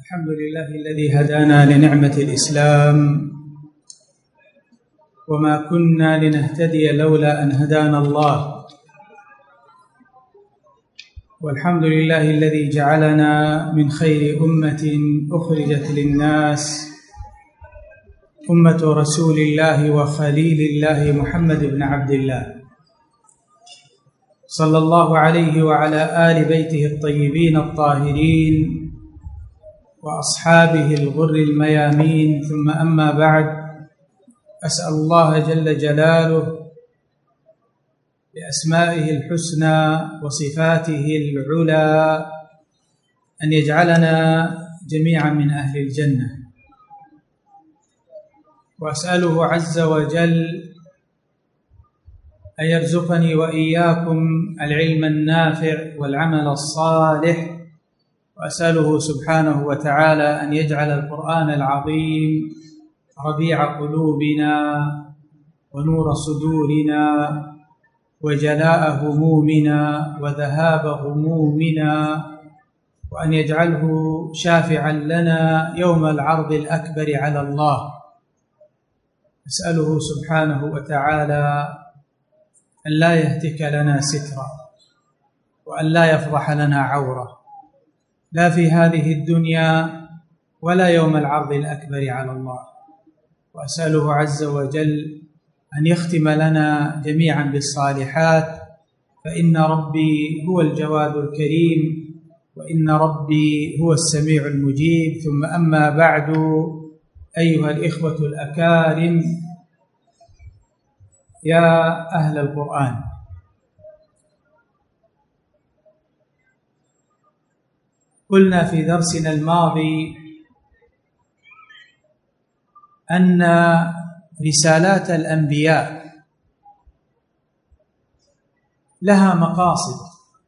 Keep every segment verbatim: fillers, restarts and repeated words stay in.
الحمد لله الذي هدانا لنعمة الإسلام وما كنا لنهتدي لولا أن هدانا الله، والحمد لله الذي جعلنا من خير أمة أخرجت للناس، أمة رسول الله وخليل الله محمد بن عبد الله صلى الله عليه وعلى آل بيته الطيبين الطاهرين وأصحابه الغر الميامين، ثم أما بعد، أسأل الله جل جلاله بأسمائه الحسنى وصفاته العلى أن يجعلنا جميعا من أهل الجنة، وأسأله عز وجل أن يرزقني وإياكم العلم النافع والعمل الصالح، وأسأله سبحانه وتعالى أن يجعل القرآن العظيم ربيع قلوبنا ونور صدورنا وجلاء همومنا وذهاب غمومنا، وأن يجعله شافعا لنا يوم العرض الأكبر على الله. أسأله سبحانه وتعالى أن لا يهتك لنا سترا، وأن لا يفضح لنا عورة، لا في هذه الدنيا ولا يوم العرض الأكبر على الله. وأسأله عز وجل أن يختم لنا جميعا بالصالحات، فإن ربي هو الجواد الكريم، وإن ربي هو السميع المجيب. ثم أما بعد، أيها الإخوة الأكارم، يا أهل القرآن، قلنا في درسنا الماضي أن رسالات الأنبياء لها مقاصد،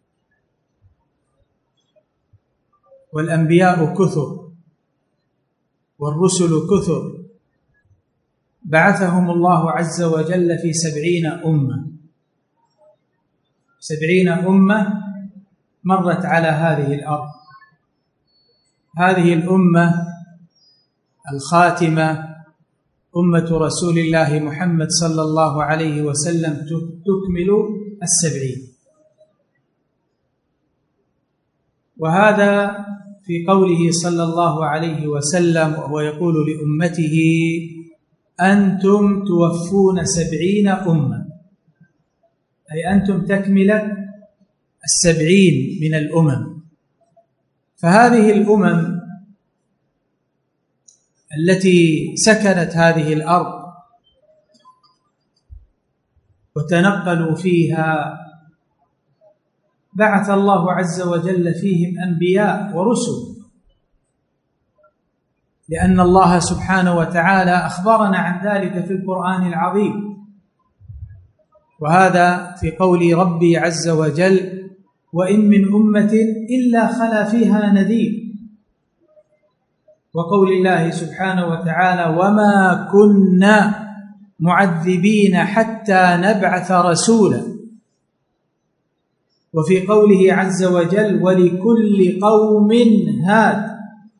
والأنبياء كثر والرسل كثر، بعثهم الله عز وجل في سبعين أمة، سبعين أمة مرت على هذه الأرض. هذه الأمة الخاتمة أمة رسول الله محمد صلى الله عليه وسلم تكمل السبعين، وهذا في قوله صلى الله عليه وسلم وهو يقول لأمته: أنتم توفون سبعين أمة، أي أنتم تكملة السبعين من الأمم. فهذه الأمم التي سكنت هذه الأرض وتنقلوا فيها بعث الله عز وجل فيهم أنبياء ورسل، لأن الله سبحانه وتعالى أخبرنا عن ذلك في القرآن العظيم، وهذا في قول ربي عز وجل: وإن من أمة إلا خلا فيها نذير، وقول الله سبحانه وتعالى: وما كنا معذبين حتى نبعث رسولا، وفي قوله عز وجل: ولكل قوم هاد.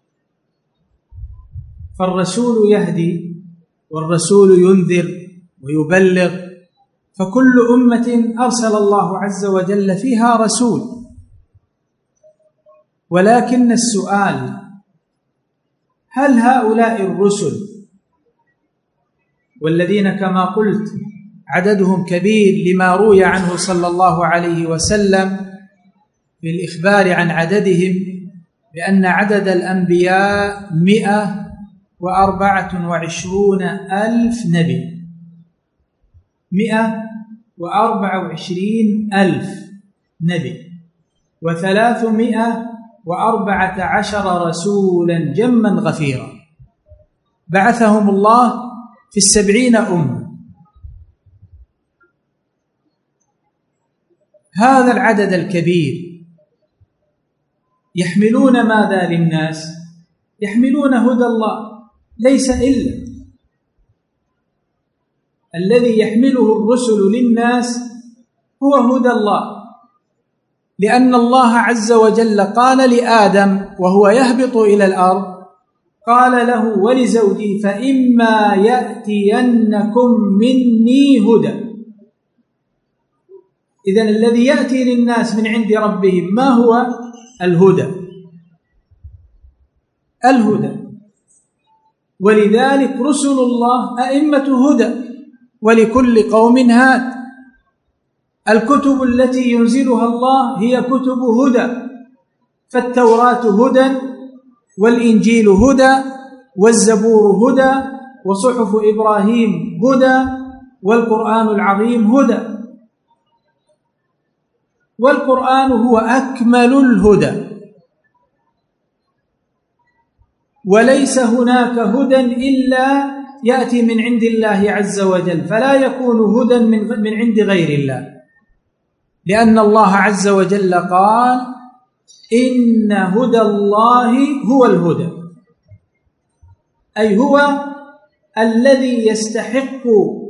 فالرسول يهدي والرسول ينذر ويبلغ، فكل أمة أرسل الله عز وجل فيها رسول. ولكن السؤال: هل هؤلاء الرسل والذين كما قلت عددهم كبير لما روي عنه صلى الله عليه وسلم في الإخبار عن عددهم بأن عدد الأنبياء مئة وأربعة وعشرون ألف نبي، مئة وأربعة وعشرين ألف نبي، وثلاثمائة وأربعة عشر رسولا جما غفيرا، بعثهم الله في السبعين أمة. هذا العدد الكبير يحملون ماذا للناس؟ يحملون هدى الله، ليس إلا الذي يحمله الرسل للناس هو هدى الله، لأن الله عز وجل قال لآدم وهو يهبط إلى الأرض، قال له ولزوجه: فإما يأتينكم مني هدى. إذن الذي يأتي للناس من عند ربهم ما هو؟ الهدى. الهدى. ولذلك رسل الله أئمة هدى، ولكل قوم هاد. الكتب التي ينزلها الله هي كتب هدى، فالتوراة هدى، والإنجيل هدى، والزبور هدى، وصحف إبراهيم هدى، والقرآن العظيم هدى. والقرآن هو أكمل الهدى، وليس هناك هدى إلا يأتي من عند الله عز وجل، فلا يكون هدى من عند غير الله، لأن الله عز وجل قال: إن هدى الله هو الهدى، أي هو الذي يستحق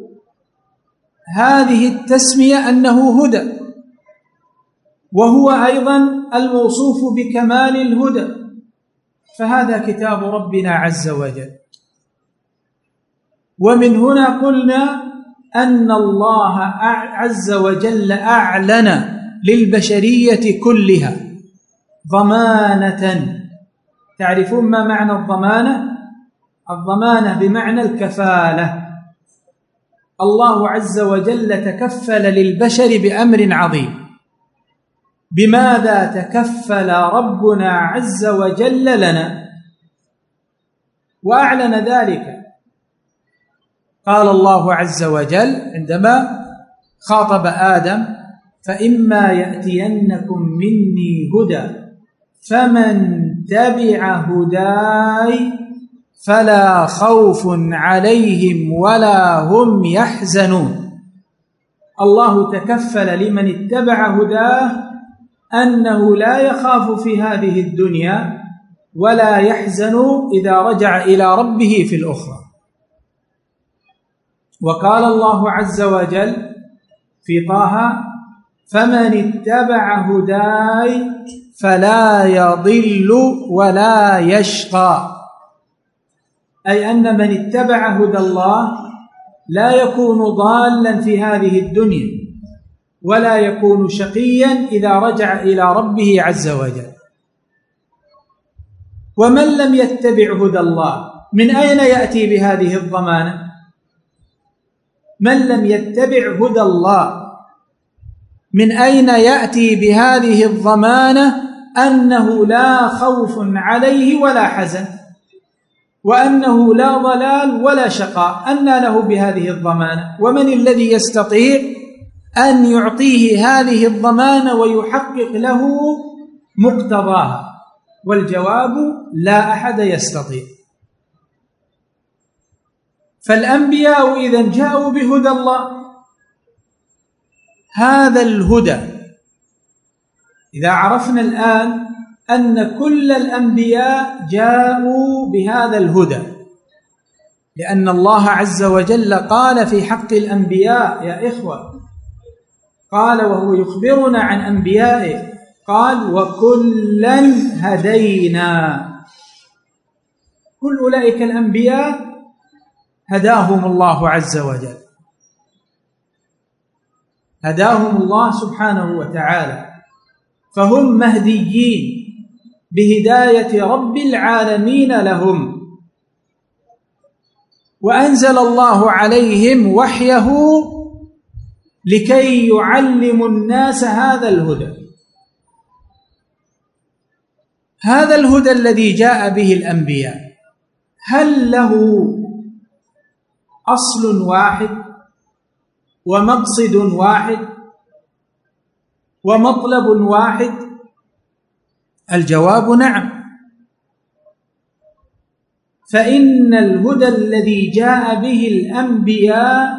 هذه التسمية أنه هدى، وهو أيضا الموصوف بكمال الهدى. فهذا كتاب ربنا عز وجل. ومن هنا قلنا أن الله عز وجل أعلن للبشرية كلها ضمانة. تعرفون ما معنى الضمانة؟ الضمانة بمعنى الكفالة. الله عز وجل تكفل للبشر بأمر عظيم. بماذا تكفل ربنا عز وجل لنا وأعلن ذلك؟ قال الله عز وجل عندما خاطب آدم: فإما يأتينكم مني هدى فمن تبع هداي فلا خوف عليهم ولا هم يحزنون. الله تكفل لمن اتبع هداه أنه لا يخاف في هذه الدنيا ولا يحزن إذا رجع إلى ربه في الأخرى. وقال الله عز وجل في طه: فمن اتبع هداي فلا يضل ولا يشقى، أي أن من اتبع هدى الله لا يكون ضالا في هذه الدنيا ولا يكون شقيا إذا رجع إلى ربه عز وجل. ومن لم يتبع هدى الله من أين يأتي بهذه الضمانة؟ من لم يتبع هدى الله من أين يأتي بهذه الضمانة أنه لا خوف عليه ولا حزن، وأنه لا ضلال ولا شقاء؟ أنى له بهذه الضمانة؟ ومن الذي يستطيع أن يعطيه هذه الضمانة ويحقق له مقتضاها؟ والجواب: لا أحد يستطيع. فالأنبياء إذن جاءوا بهدى الله. هذا الهدى إذا عرفنا الآن أن كل الأنبياء جاءوا بهذا الهدى، لأن الله عز وجل قال في حق الأنبياء يا إخوة، قال وهو يخبرنا عن أنبيائه، قال: وكلا هدينا. كل أولئك الأنبياء هداهم الله عز وجل، هداهم الله سبحانه وتعالى، فهم مهديين بهداية رب العالمين لهم. وأنزل الله عليهم وحيه لكي يعلموا الناس هذا الهدى. هذا الهدى الذي جاء به الأنبياء هل له أصل واحد ومقصد واحد ومطلب واحد؟ الجواب: نعم. فإن الهدى الذي جاء به الأنبياء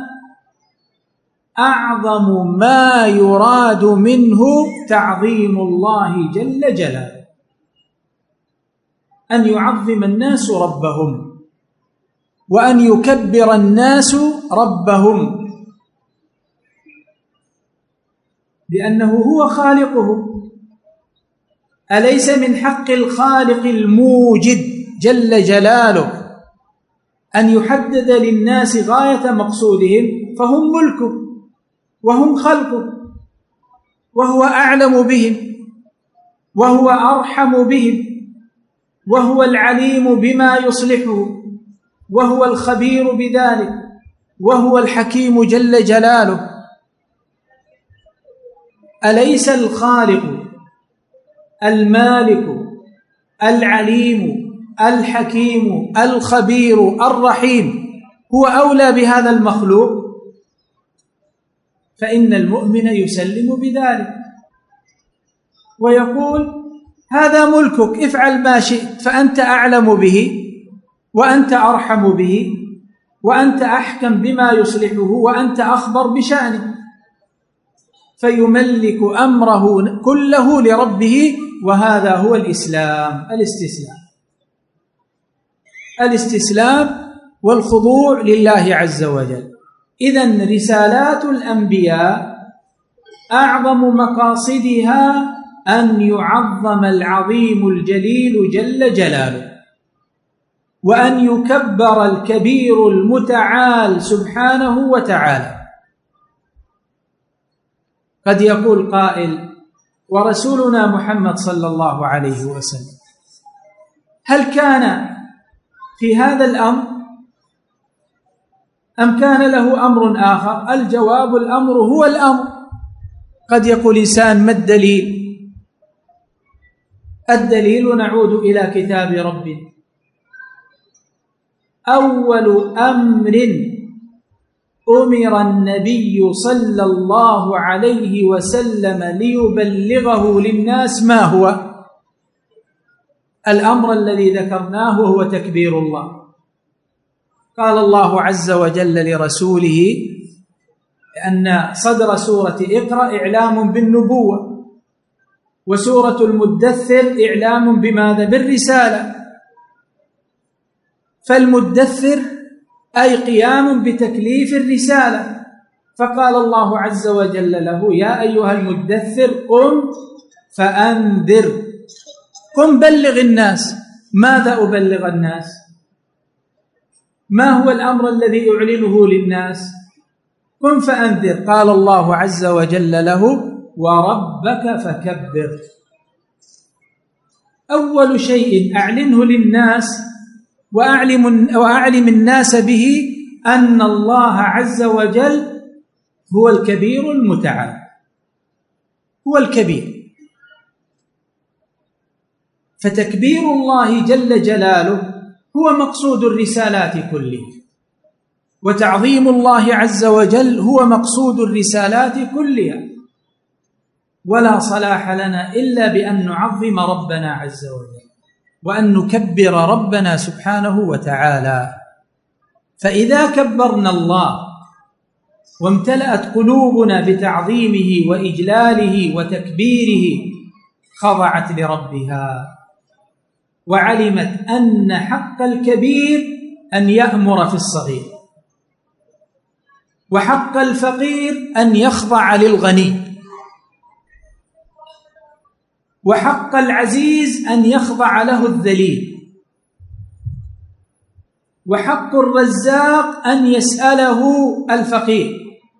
أعظم ما يراد منه تعظيم الله جل جلاله، أن يعظم الناس ربهم وأن يكبر الناس ربهم، لأنه هو خالقهم أليس من حق الخالق الموجد جل جلاله أن يحدد للناس غاية مقصودهم؟ فهم ملكه وهم خلقه، وهو أعلم بهم وهو أرحم بهم وهو العليم بما يصلحه وهو الخبير بذلك وهو الحكيم جل جلاله. أليس الخالق المالك العليم الحكيم الخبير الرحيم هو أولى بهذا المخلوق؟ فإن المؤمن يسلم بذلك ويقول هذا ملكك، افعل ما شئت، فأنت أعلم به وأنت أرحم به وأنت أحكم بما يصلحه وأنت أخبر بشأنه، فيملك أمره كله لربه. وهذا هو الإسلام، الاستسلام الاستسلام والخضوع لله عز وجل. إذن رسالات الأنبياء أعظم مقاصدها أن يعظم العظيم الجليل جل جلاله، وأن يكبر الكبير المتعال سبحانه وتعالى. قد يقول قائل: ورسولنا محمد صلى الله عليه وسلم هل كان في هذا الأمر أم كان له أمر آخر؟ الجواب: الأمر هو الأمر. قد يقول إنسان: ما الدليل؟ الدليل نعود إلى كتاب ربنا. أول أمر أمر النبي صلى الله عليه وسلم ليبلغه للناس ما هو؟ الأمر الذي ذكرناه هو تكبير الله. قال الله عز وجل لرسوله أن صدر سورة اقرأ إعلام بالنبوة، وسورة المدثر إعلام بماذا؟ بالرسالة. فالمدثر أي قيام بتكليف الرسالة، فقال الله عز وجل له: يا أيها المدثر قم فأنذر، قم بلغ الناس. ماذا أبلغ الناس؟ ما هو الأمر الذي أعلنه للناس؟ قم فأنذر. قال الله عز وجل له: وربك فكبر. أول شيء أعلنه للناس وأعلم, وأعلم الناس به أن الله عز وجل هو الكبير المتعال، هو الكبير. فتكبير الله جل جلاله هو مقصود الرسالات كلها، وتعظيم الله عز وجل هو مقصود الرسالات كلها. ولا صلاح لنا إلا بأن نعظم ربنا عز وجل وأن نكبر ربنا سبحانه وتعالى. فإذا كبرنا الله وامتلأت قلوبنا بتعظيمه وإجلاله وتكبيره خضعت لربها، وعلمت أن حق الكبير أن يأمر في الصغير، وحق الفقير أن يخضع للغني، وحق العزيز أن يخضع له الذليل، وحق الرزاق أن يسأله الفقير.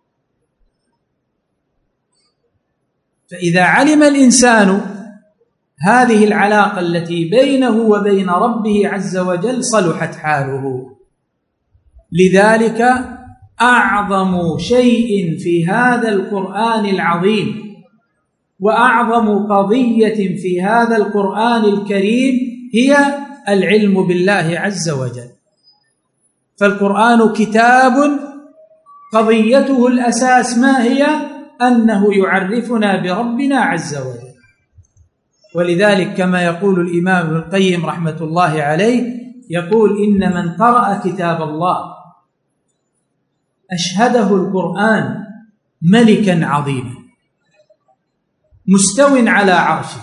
فإذا علم الإنسان هذه العلاقة التي بينه وبين ربه عز وجل صلحت حاله. لذلك أعظم شيء في هذا القرآن العظيم وأعظم قضية في هذا القرآن الكريم هي العلم بالله عز وجل. فالقرآن كتاب قضيته الأساس ما هي؟ أنه يعرفنا بربنا عز وجل. ولذلك كما يقول الإمام ابن القيم رحمة الله عليه، يقول: إن من قرأ كتاب الله أشهده القرآن ملكا عظيما مستو على عرشه،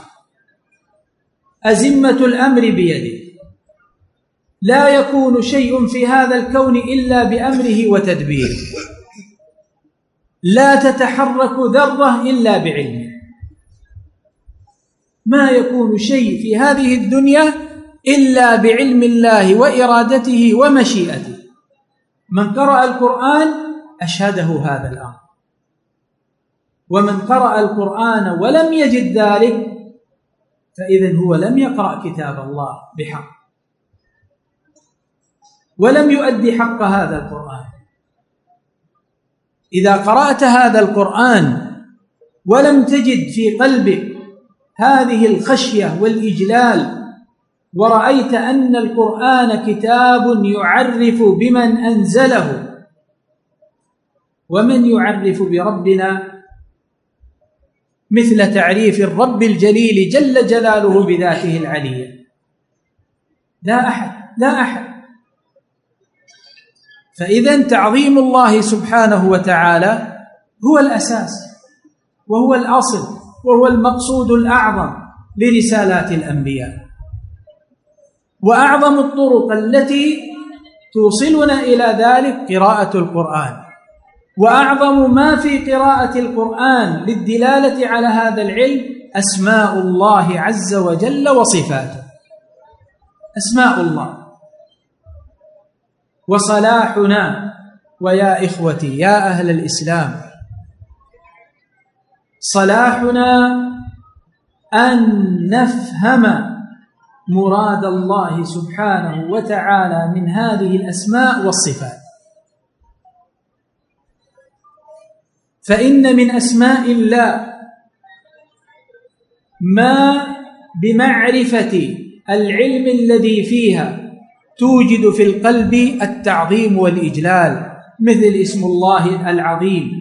أزمة الأمر بيده، لا يكون شيء في هذا الكون إلا بأمره وتدبيره، لا تتحرك ذرة إلا بعلمه. ما يكون شيء في هذه الدنيا إلا بعلم الله وإرادته ومشيئته. من قرأ القرآن أشهده هذا الأمر، ومن قرأ القرآن ولم يجد ذلك فإذن هو لم يقرأ كتاب الله بحق، ولم يؤدي حق هذا القرآن. إذا قرأت هذا القرآن ولم تجد في قلبك هذه الخشية والإجلال، ورأيت أن القرآن كتاب يعرف بمن أنزله، ومن يعرف بربنا مثل تعريف الرب الجليل جل جلاله بذاته العلية؟ لا أحد، لا أحد. فإذن تعظيم الله سبحانه وتعالى هو الأساس وهو الأصل وهو المقصود الأعظم لرسالات الأنبياء. وأعظم الطرق التي توصلنا إلى ذلك قراءة القرآن، وأعظم ما في قراءة القرآن للدلالة على هذا العلم أسماء الله عز وجل وصفاته. أسماء الله وصلاحنا. ويا إخوتي يا أهل الإسلام، صلاحنا أن نفهم مراد الله سبحانه وتعالى من هذه الأسماء والصفات. فإن من أسماء الله ما بمعرفة العلم الذي فيها توجد في القلب التعظيم والإجلال، مثل اسم الله العظيم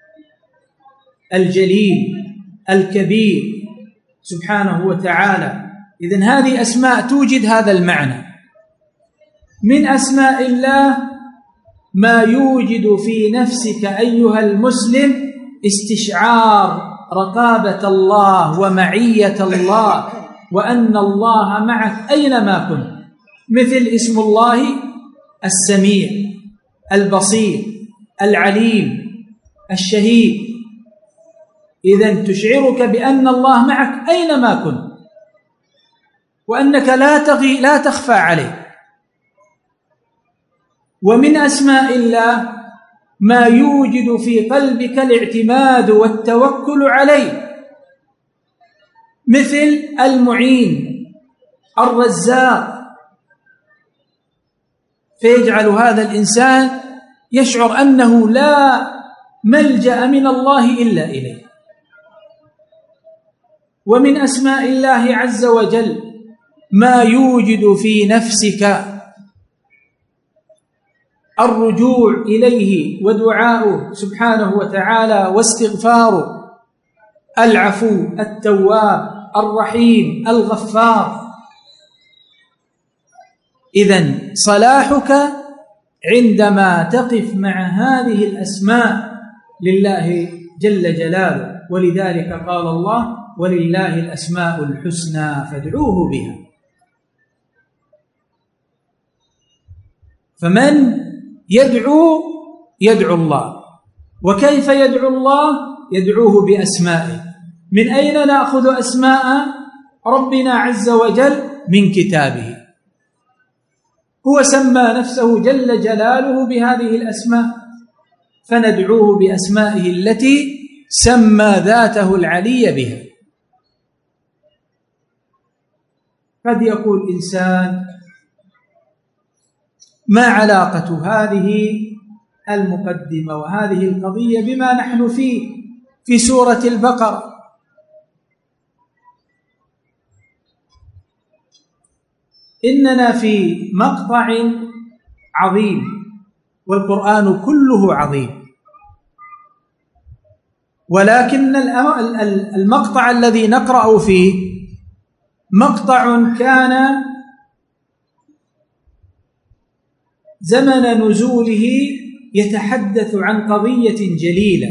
الجليل الكبير سبحانه وتعالى. إذن هذه أسماء توجد هذا المعنى. من أسماء الله ما يوجد في نفسك أيها المسلم استشعار رقابة الله ومعية الله، وأن الله معك أينما كنت، مثل اسم الله السميع البصير العليم الشهيد. إذن تشعرك بأن الله معك أينما كنت، وأنك لا تغي لا تخفى عليه. ومن أسماء الله ما يوجد في قلبك الاعتماد والتوكل عليه، مثل المعين الرزاق، فيجعل هذا الإنسان يشعر أنه لا ملجأ من الله إلا إليه. ومن أسماء الله عز وجل ما يوجد في نفسك الرجوع إليه ودعاؤه سبحانه وتعالى واستغفاره، العفو التواب الرحيم الغفار. إذن صلاحك عندما تقف مع هذه الأسماء لله جل جلاله، ولذلك قال الله: ولله الأسماء الحسنى فادعوه بها. فمن يدعو يدعو الله. وكيف يدعو الله؟ يدعوه بأسمائه. من أين نأخذ أسماء ربنا عز وجل؟ من كتابه. هو سمى نفسه جل جلاله بهذه الأسماء، فندعوه بأسمائه التي سمى ذاته العلي بها. قد يقول إنسان: ما علاقة هذه المقدمة وهذه القضية بما نحن فيه في سورة البقرة؟ إننا في مقطع عظيم، والقرآن كله عظيم، ولكن المقطع الذي نقرأ فيه مقطع كان زمن نزوله يتحدث عن قضية جليلة،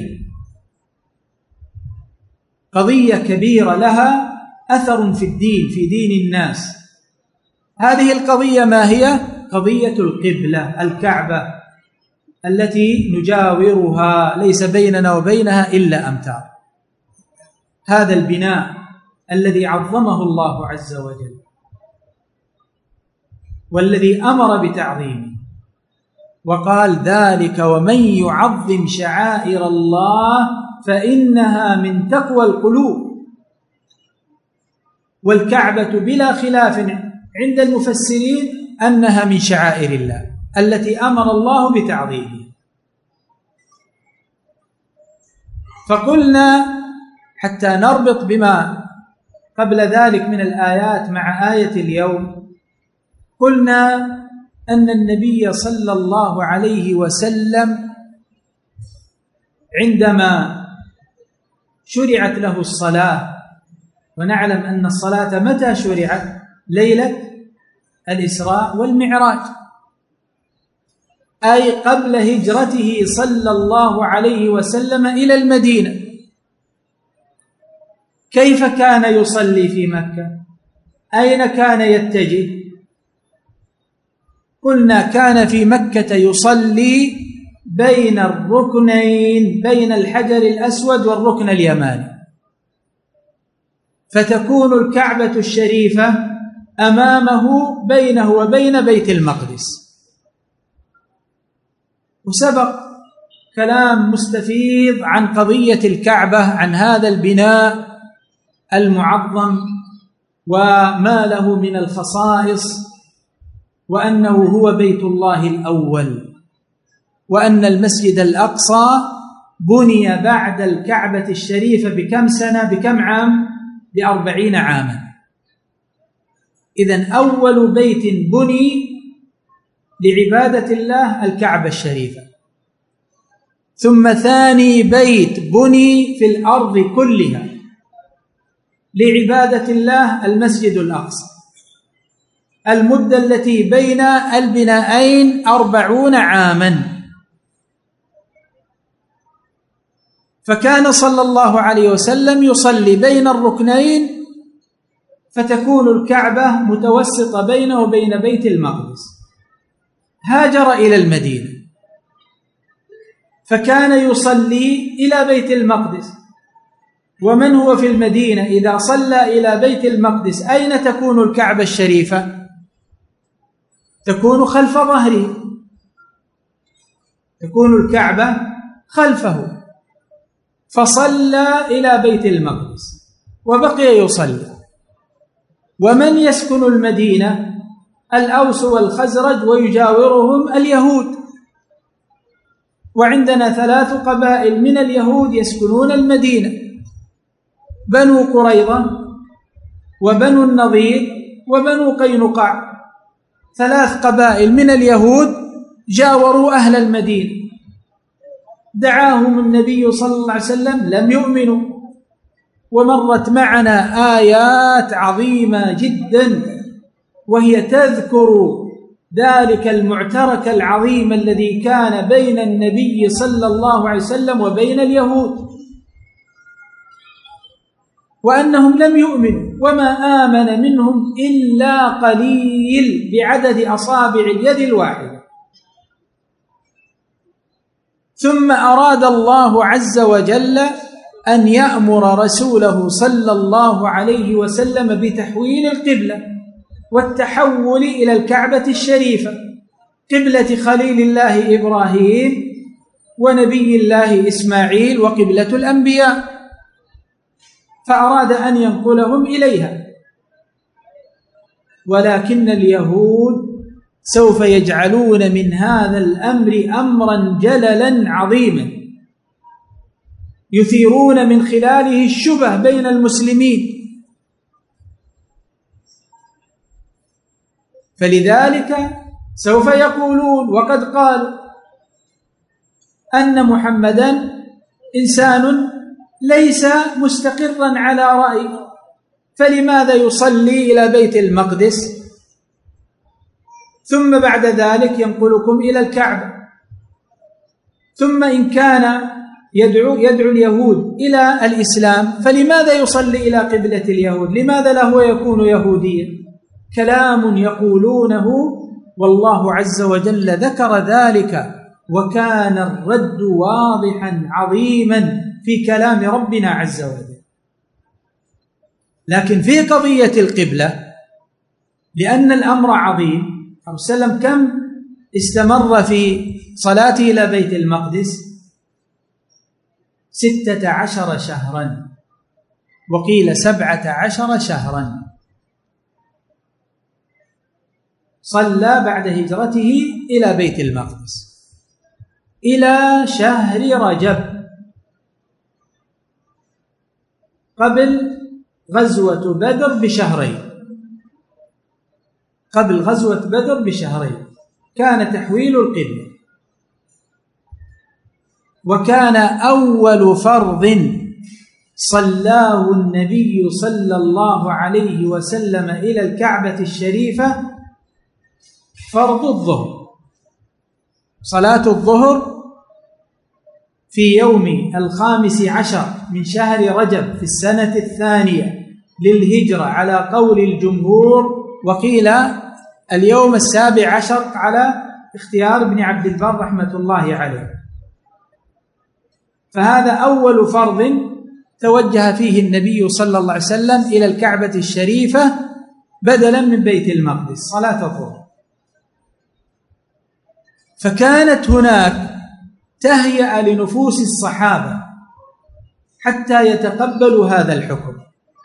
قضية كبيرة لها أثر في الدين، في دين الناس. هذه القضية ما هي؟ قضية القبلة، الكعبة التي نجاورها، ليس بيننا وبينها إلا أمتار. هذا البناء الذي عظمه الله عز وجل والذي أمر بتعظيمه، وقال: ذلك ومن يعظم شعائر الله فإنها من تقوى القلوب. والكعبة بلا خلاف عند المفسرين أنها من شعائر الله التي أمر الله بتعظيمها. فقلنا حتى نربط بما قبل ذلك من الآيات مع آية اليوم، قلنا أن النبي صلى الله عليه وسلم عندما شرعت له الصلاة، ونعلم أن الصلاة متى شرعت؟ ليلة الإسراء والمعراج، أي قبل هجرته صلى الله عليه وسلم إلى المدينة. كيف كان يصلي في مكة؟ أين كان يتجه؟ قلنا كان في مكة يصلي بين الركنين، بين الحجر الأسود والركن اليماني، فتكون الكعبة الشريفة أمامه بينه وبين بيت المقدس. وسبق كلام مستفيض عن قضية الكعبة، عن هذا البناء المعظم وما له من الخصائص، وأنه هو بيت الله الأول، وأن المسجد الأقصى بني بعد الكعبة الشريفة بكم سنة؟ بكم عام؟ بأربعين عاما. إذن أول بيت بني لعبادة الله الكعبة الشريفة، ثم ثاني بيت بني في الأرض كلها لعبادة الله المسجد الأقصى. المدة التي بين البنائين أربعون عاما. فكان صلى الله عليه وسلم يصلي بين الركنين، فتكون الكعبة متوسطة بينه وبين بيت المقدس. هاجر إلى المدينة فكان يصلي إلى بيت المقدس. ومن هو في المدينة إذا صلى إلى بيت المقدس أين تكون الكعبة الشريفة؟ تكون خلف ظهره، تكون الكعبة خلفه. فصلى إلى بيت المقدس وبقي يصلي. ومن يسكن المدينة؟ الأوس والخزرج، ويجاورهم اليهود. وعندنا ثلاث قبائل من اليهود يسكنون المدينة: بنو قريظة وبنو النضير وبنو قينقاع. ثلاث قبائل من اليهود جاوروا أهل المدينة. دعاهم النبي صلى الله عليه وسلم لم يؤمنوا. ومرت معنا آيات عظيمة جدا وهي تذكر ذلك المعترك العظيم الذي كان بين النبي صلى الله عليه وسلم وبين اليهود، وأنهم لم يؤمنوا، وما آمن منهم إلا قليل بعدد أصابع اليد الواحدة. ثم أراد الله عز وجل أن يأمر رسوله صلى الله عليه وسلم بتحويل القبلة والتحول إلى الكعبة الشريفة، قبلة خليل الله إبراهيم ونبي الله إسماعيل وقبلة الأنبياء، فأراد أن ينقلهم إليها. ولكن اليهود سوف يجعلون من هذا الأمر أمرا جللا عظيما يثيرون من خلاله الشبه بين المسلمين. فلذلك سوف يقولون وقد قالوا أن محمدا إنسان ليس مستقرا على رأي، فلماذا يصلي إلى بيت المقدس ثم بعد ذلك ينقلكم إلى الكعبة؟ ثم إن كان يدعو, يدعو اليهود إلى الإسلام فلماذا يصلي إلى قبلة اليهود؟ لماذا له يكون يهوديا؟ كلام يقولونه والله عز وجل ذكر ذلك، وكان الرد واضحا عظيما في كلام ربنا عز وجل. لكن في قضية القبلة لأن الأمر عظيم، صلى الله عليه وسلم كم استمر في صلاته إلى بيت المقدس؟ ستة عشر شهرا، وقيل سبعة عشر شهرا صلى بعد هجرته إلى بيت المقدس إلى شهر رجب قبل غزوة بدر بشهرين. قبل غزوة بدر بشهرين كان تحويل القبلة، وكان أول فرض صلاه النبي صلى الله عليه وسلم إلى الكعبة الشريفة فرض الظهر، صلاة الظهر في يوم الخامس عشر من شهر رجب في السنة الثانية للهجرة على قول الجمهور، وقيل اليوم السابع عشر على اختيار ابن عبد البر رحمة الله عليه. فهذا أول فرض توجه فيه النبي صلى الله عليه وسلم إلى الكعبة الشريفة بدلا من بيت المقدس، صلاة الظهر. فكانت هناك تهيئة لنفوس الصحابة حتى يتقبلوا هذا الحكم.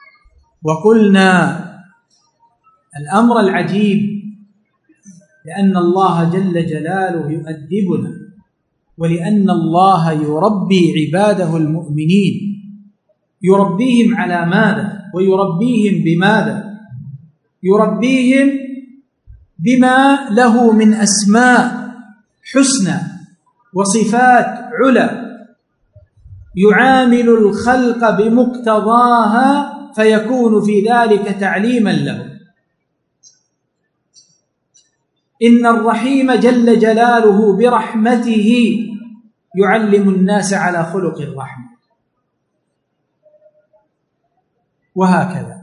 وقلنا الأمر العجيب لأن الله جل جلاله يؤدبنا، ولأن الله يربي عباده المؤمنين، يربيهم على ماذا؟ ويربيهم بماذا؟ يربيهم بما له من أسماء حسنى وصفات علا، يعامل الخلق بمقتضاها فيكون في ذلك تعليما له. إن الرحيم جل جلاله برحمته يعلم الناس على خلق الرحمة، وهكذا.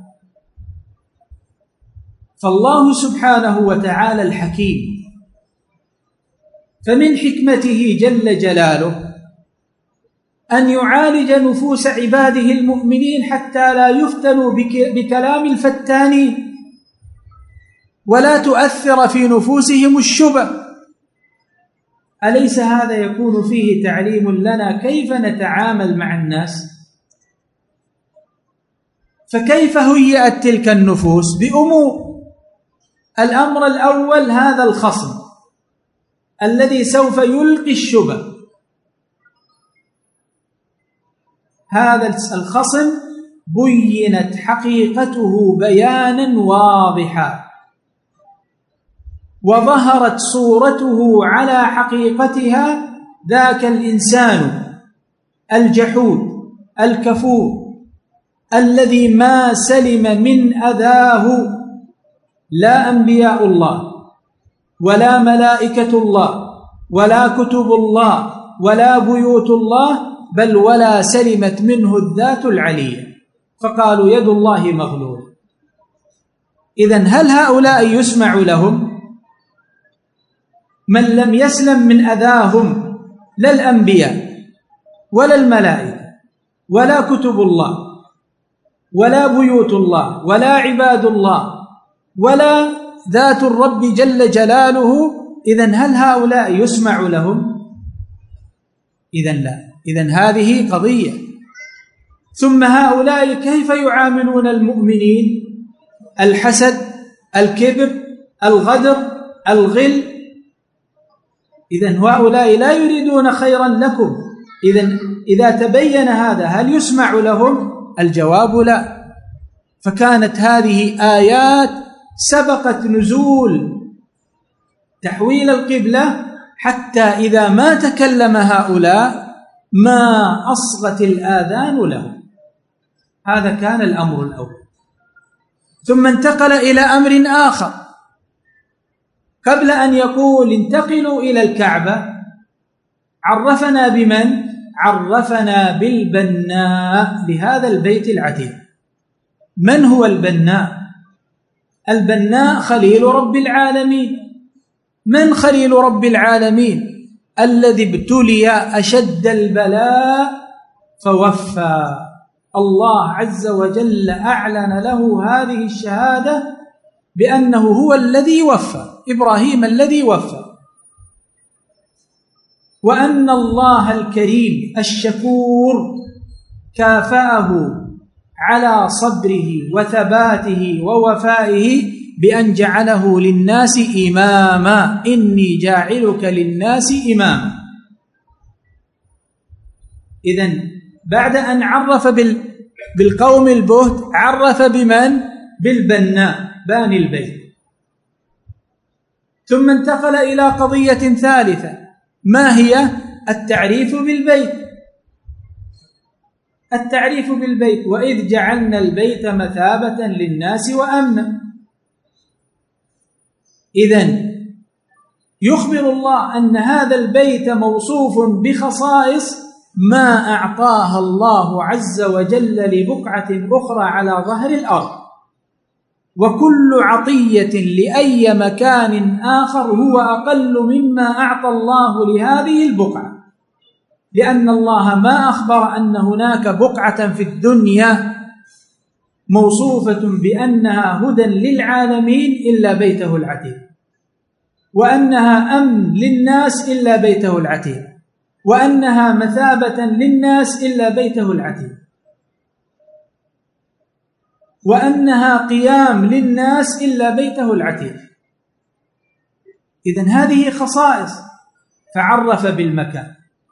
فالله سبحانه وتعالى الحكيم، فمن حكمته جل جلاله أن يعالج نفوس عباده المؤمنين حتى لا يفتنوا بكلام الفتانين، ولا تؤثر في نفوسهم الشبه. أليس هذا يكون فيه تعليم لنا كيف نتعامل مع الناس؟ فكيف هيئت تلك النفوس؟ بأمور. الأمر الأول هذا الخصم الذي سوف يلقي الشبه، هذا الخصم بينت حقيقته بيانا واضحا، وظهرت صورته على حقيقتها، ذاك الإنسان الجحود الكفور الذي ما سلم من أذاه لا أنبياء الله ولا ملائكة الله ولا كتب الله ولا بيوت الله، بل ولا سلمت منه الذات العلية، فقالوا يد الله مغلولة. إذن هل هؤلاء يسمع لهم؟ من لم يسلم من أذاهم لا الأنبياء ولا الملائكة ولا كتب الله ولا بيوت الله ولا عباد الله ولا ذات الرب جل جلاله، إذن هل هؤلاء يسمع لهم؟ إذن لا. إذن هذه قضية. ثم هؤلاء كيف يعاملون المؤمنين؟ الحسد، الكبر، الغدر، الغل. إذن هؤلاء لا يريدون خيرا لكم. إذن إذا تبين هذا هل يسمع لهم؟ الجواب لا. فكانت هذه آيات سبقت نزول تحويل القبلة حتى إذا ما تكلم هؤلاء ما أصغت الآذان له. هذا كان الأمر الأول. ثم انتقل إلى أمر آخر. قبل أن يقول انتقلوا إلى الكعبة عرفنا بمن؟ عرفنا بالبناء لهذا البيت العتيق. من هو البناء؟ البناء خليل رب العالمين. من خليل رب العالمين؟ الذي ابتلي أشد البلاء فوفى. الله عز وجل أعلن له هذه الشهادة بأنه هو الذي وفى، إبراهيم الذي وفى، وأن الله الكريم الشكور كافأه على صبره وثباته ووفائه بأن جعله للناس إماما، إني جاعلك للناس إماما. إذن بعد أن عرف بالقوم البهت عرف بمن؟ بالبناء، باني البيت. ثم انتقل إلى قضية ثالثة، ما هي؟ التعريف بالبيت. التعريف بالبيت: وإذ جعلنا البيت مثابة للناس وأمنا. إذن يخبر الله أن هذا البيت موصوف بخصائص ما أعطاها الله عز وجل لبقعة أخرى على ظهر الأرض، وكل عطية لأي مكان آخر هو أقل مما أعطى الله لهذه البقعة، لأن الله ما أخبر أن هناك بقعة في الدنيا موصوفة بأنها هدى للعالمين إلا بيته العتيق، وأنها أمن للناس إلا بيته العتيق، وأنها مثابة للناس إلا بيته العتيق، وأنها قيام للناس إلا بيته العتيق. إذن هذه خصائص، فعرف بالمكان.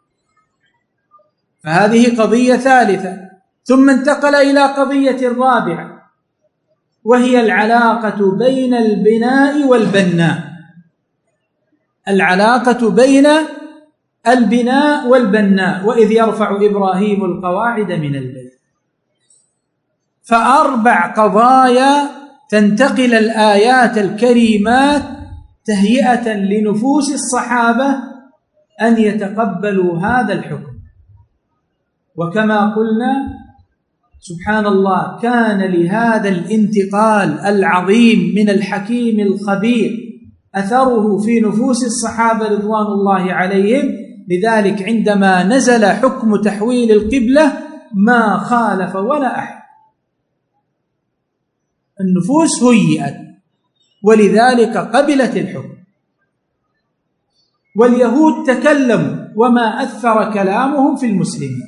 فهذه قضية ثالثة. ثم انتقل إلى قضية رابعة، وهي العلاقة بين البناء والبناء. العلاقة بين البناء والبناء. وإذ يرفع إبراهيم القواعد من البيت. فأربع قضايا تنتقل الآيات الكريمات تهيئة لنفوس الصحابة أن يتقبلوا هذا الحكم. وكما قلنا سبحان الله، كان لهذا الانتقال العظيم من الحكيم الخبير أثره في نفوس الصحابة رضوان الله عليهم. لذلك عندما نزل حكم تحويل القبلة ما خالف ولا أحد، النفوس هيئت ولذلك قبلت الحكم. واليهود تكلموا وما أثر كلامهم في المسلمين.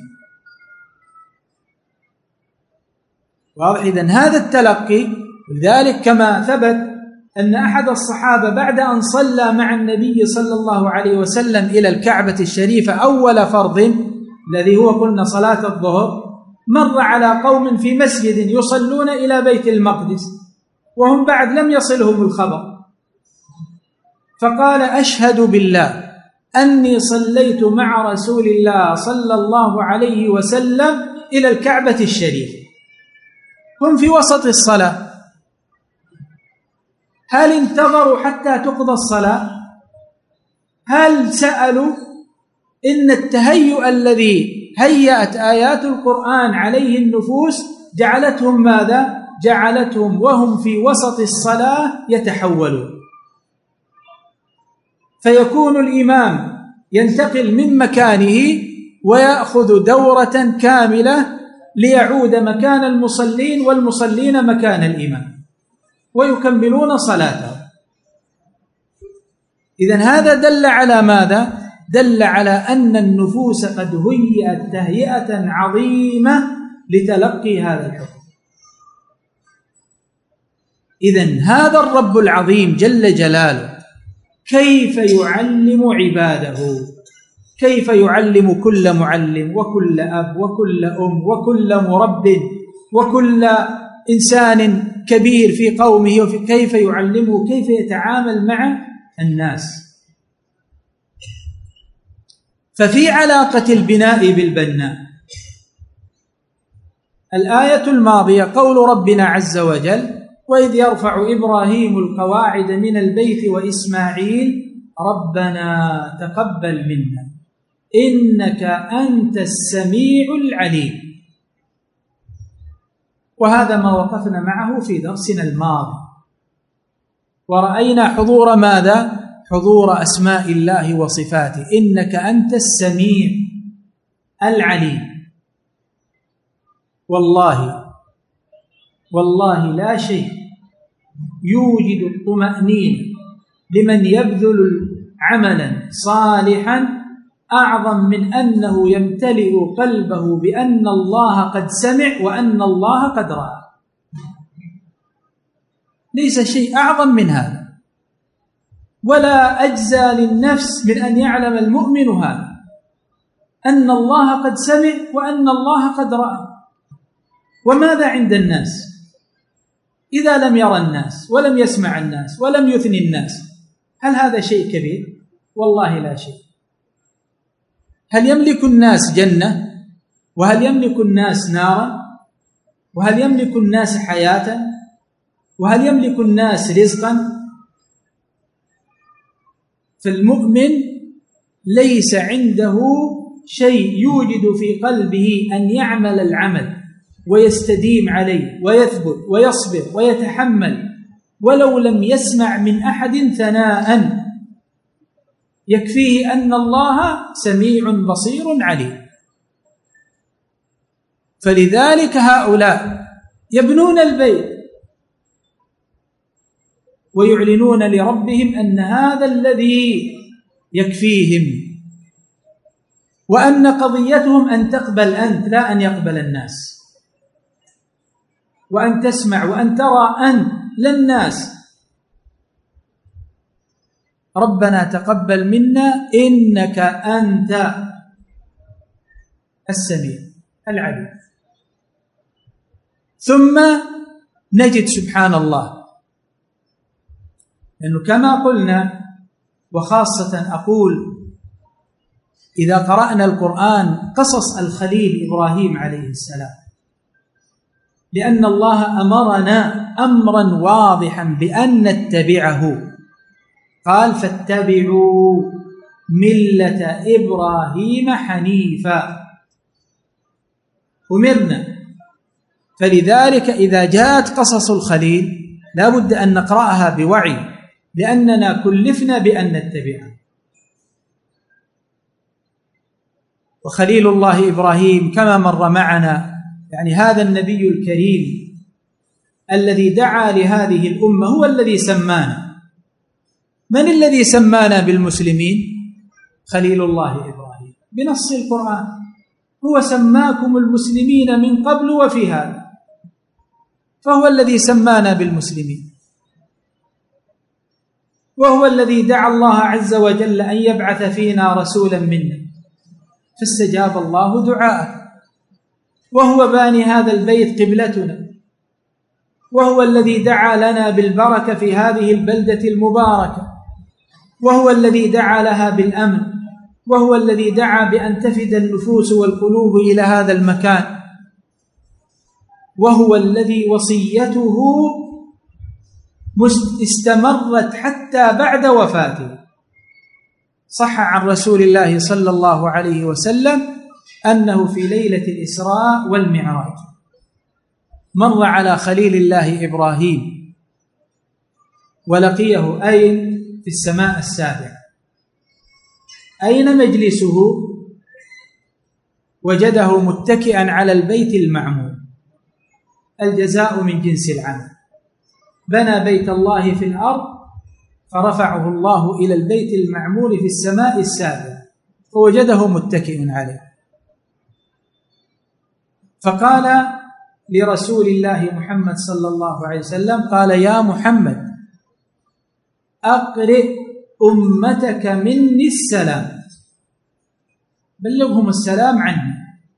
واضح؟ إذن هذا التلقي. لذلك كما ثبت أن أحد الصحابة بعد أن صلى مع النبي صلى الله عليه وسلم إلى الكعبة الشريفة أول فرض الذي هو قلنا صلاة الظهر، مر على قوم في مسجد يصلون إلى بيت المقدس وهم بعد لم يصلهم الخبر، فقال: أشهد بالله أني صليت مع رسول الله صلى الله عليه وسلم إلى الكعبة الشريفة. هم في وسط الصلاة، هل انتظروا حتى تقضى الصلاة؟ هل سألوا؟ إن التهيؤ الذي هيأت آيات القرآن عليه النفوس جعلتهم ماذا؟ جعلتهم وهم في وسط الصلاة يتحولون. فيكون الإمام ينتقل من مكانه ويأخذ دورة كاملة ليعود مكان المصلين والمصلين مكان الإمام ويكملون صلاته. إذن هذا دل على ماذا؟ دل على أن النفوس قد هيئت تهيئة عظيمة لتلقي هذا الحكم. إذن هذا الرب العظيم جل جلاله كيف يعلم عباده، كيف يعلم كل معلم وكل أب وكل أم وكل مرب وكل إنسان كبير في قومه، وفي كيف يعلمه كيف يتعامل مع الناس. ففي علاقة البناء بالبناء الآية الماضية قول ربنا عز وجل: وإذ يرفع إبراهيم القواعد من البيت وإسماعيل ربنا تقبل منا إنك أنت السميع العليم. وهذا ما وقفنا معه في درسنا الماضي، ورأينا حضور ماذا؟ حضور أسماء الله وصفاته، إنك أنت السميع العليم. والله والله لا شيء يوجد الطمأنينة لمن يبذل عملا صالحا أعظم من أنه يمتلئ قلبه بأن الله قد سمع وأن الله قد رأى. ليس شيء أعظم من هذا، ولا أجزى للنفس من أن يعلم المؤمن هذا، أن الله قد سمع وأن الله قد رأى. وماذا عند الناس إذا لم يرى الناس ولم يسمع الناس ولم يثني الناس؟ هل هذا شيء كبير؟ والله لا شيء. هل يملك الناس جنة؟ وهل يملك الناس نارا؟ وهل يملك الناس حياة؟ وهل يملك الناس رزقا؟ فالمؤمن ليس عنده شيء يوجد في قلبه أن يعمل العمل ويستديم عليه ويثبت ويصبر ويتحمل ولو لم يسمع من أحد ثناء، يكفيه أن الله سميع بصير عليم. فلذلك هؤلاء يبنون البيت ويعلنون لربهم أن هذا الذي يكفيهم، وأن قضيتهم أن تقبل أنت لا أن يقبل الناس، وأن تسمع وأن ترى أنت لا الناس. ربنا تقبل منا إنك أنت السميع العليم. ثم نجد سبحان الله لأنه كما قلنا، وخاصة أقول إذا قرأنا القرآن قصص الخليل إبراهيم عليه السلام، لأن الله أمرنا أمرا واضحا بأن نتبعه، قال فاتبعوا ملة إبراهيم حنيفا، أمرنا. فلذلك إذا جاءت قصص الخليل لا بد أن نقرأها بوعي، لأننا كلفنا بأن نتبعه. وخليل الله إبراهيم كما مر معنا، يعني هذا النبي الكريم الذي دعا لهذه الأمة هو الذي سمانا. من الذي سمانا بالمسلمين؟ خليل الله إبراهيم بنص القرآن، هو سماكم المسلمين من قبل وفي هذا، فهو الذي سمانا بالمسلمين، وهو الذي دعا الله عز وجل أن يبعث فينا رسولا منا، فاستجاب الله دعاءه، وهو باني هذا البيت قبلتنا، وهو الذي دعا لنا بالبركة في هذه البلدة المباركة، وهو الذي دعا لها بالأمن، وهو الذي دعا بأن تفد النفوس والقلوب إلى هذا المكان، وهو الذي وصيته استمرت حتى بعد وفاته. صح عن رسول الله صلى الله عليه وسلم أنه في ليلة الإسراء والمعراج مر على خليل الله إبراهيم ولقيه أين؟ في السماء السابعة. أين مجلسه؟ وجده متكئا على البيت المعمور. الجزاء من جنس العمل. بنى بيت الله في الأرض فرفعه الله إلى البيت المعمور في السماء السابعة، فوجده متكئا عليه، فقال لرسول الله محمد صلى الله عليه وسلم، قال يا محمد أقرئ أمتك مني السلام، بلغهم السلام عني.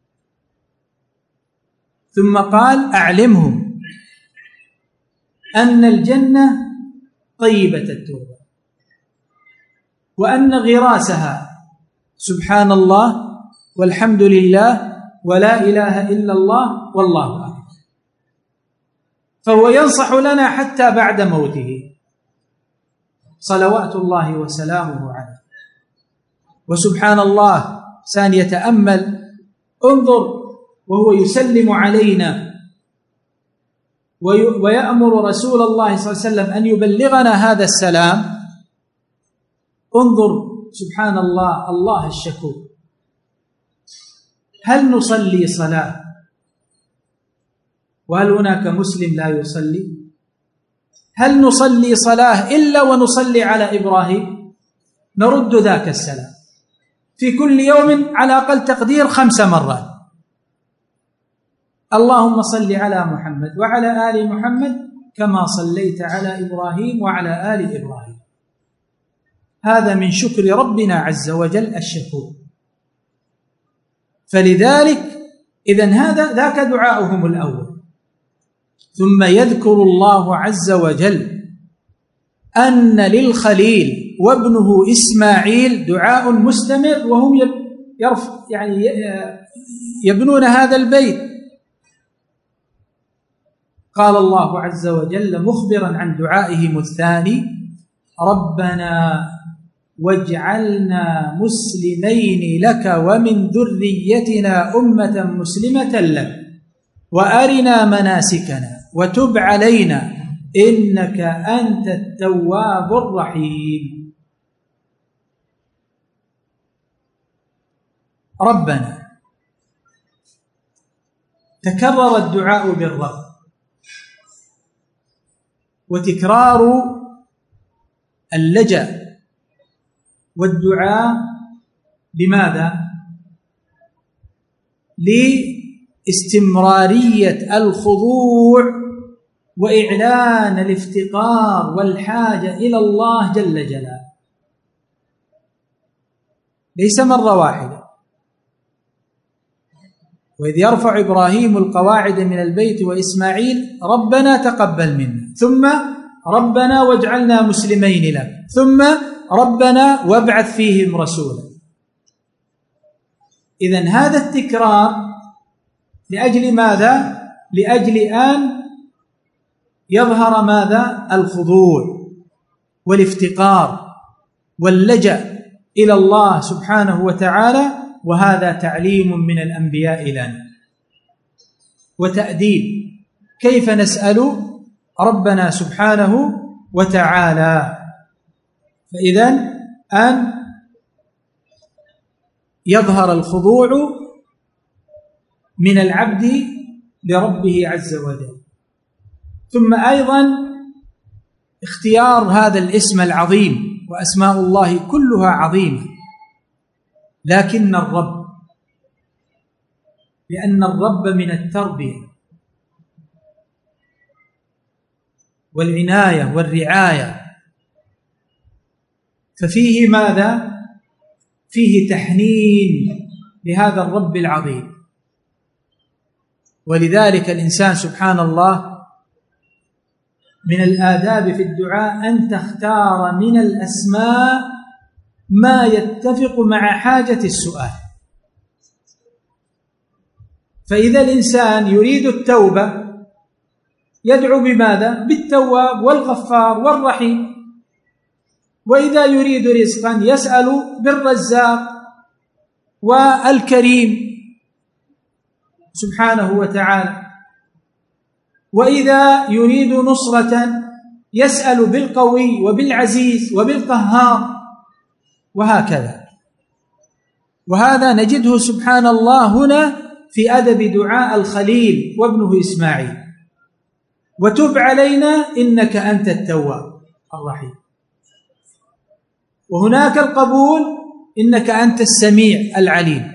ثم قال أعلمهم أن الجنة طيبة التربة، وأن غراسها سبحان الله والحمد لله ولا إله إلا الله والله أكبر. فهو ينصح لنا حتى بعد موته صلوات الله وسلامه عليه. وسبحان الله سان يتأمل، انظر وهو يسلم علينا ويأمر رسول الله صلى الله عليه وسلم أن يبلغنا هذا السلام. انظر سبحان الله، الله الشكور، هل نصلي صلاة وهل هناك مسلم لا يصلي؟ هل نصلي صلاة إلا ونصلي على إبراهيم؟ نرد ذاك السلام في كل يوم على أقل تقدير خمس مرات. اللهم صل على محمد وعلى آل محمد كما صليت على إبراهيم وعلى آل إبراهيم. هذا من شكر ربنا عز وجل الشكور. فلذلك إذن هذا ذاك دعاؤهم الأول. ثم يذكر الله عز وجل أن للخليل وابنه إسماعيل دعاء مستمر، وهم يرف يعني يبنون هذا البيت. قال الله عز وجل مخبرا عن دعائهم الثاني: ربنا واجعلنا مسلمين لك ومن ذريتنا أمة مسلمة لك وأرنا مناسكنا وتب علينا إنك أنت التواب الرحيم. ربنا، تكرر الدعاء بالرب، وتكرار اللجأ والدعاء لماذا؟ لاستمرارية الخضوع وإعلان الافتقار والحاجة إلى الله جل جلاله، ليس مرة واحدة. وإذ يرفع إبراهيم القواعد من البيت وإسماعيل ربنا تقبل منا، ثم ربنا واجعلنا مسلمين لك، ثم ربنا وابعث فيهم رسولا. إذن هذا التكرار لأجل ماذا؟ لأجل أن يظهر ماذا؟ الخضوع والافتقار واللجأ إلى الله سبحانه وتعالى. وهذا تعليم من الأنبياء لنا وتأديب كيف نسأل ربنا سبحانه وتعالى. فإذن أن يظهر الخضوع من العبد لربه عز وجل. ثم أيضا اختيار هذا الاسم العظيم، وأسماء الله كلها عظيمة، لكن الرب، لأن الرب من التربية والعناية والرعاية، ففيه ماذا؟ فيه تحنين لهذا الرب العظيم. ولذلك الإنسان سبحان الله من الآداب في الدعاء أن تختار من الأسماء ما يتفق مع حاجة السؤال. فإذا الإنسان يريد التوبة يدعو بماذا؟ بالتواب والغفار والرحيم. وإذا يريد رزقا يسأل بالرزاق والكريم سبحانه وتعالى. وإذا يريد نصرة يسأل بالقوي وبالعزيز وبالقهار، وهكذا. وهذا نجده سبحان الله هنا في أدب دعاء الخليل وابنه إسماعيل: وتب علينا إنك أنت التواب الرحيم. وهناك القبول: إنك أنت السميع العليم.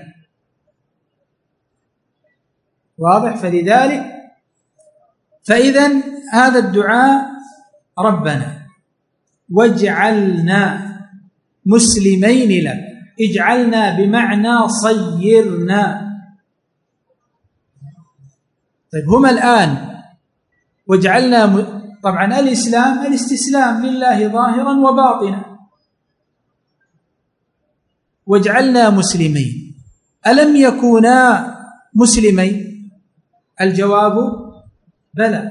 واضح؟ فلذلك فإذن هذا الدعاء ربنا واجعلنا مسلمين لك، اجعلنا بمعنى صيرنا. طيب هما الآن واجعلنا م... طبعا الإسلام الاستسلام لله ظاهرا وباطنا. واجعلنا مسلمين، ألم يكونا مسلمين؟ الجواب بلى.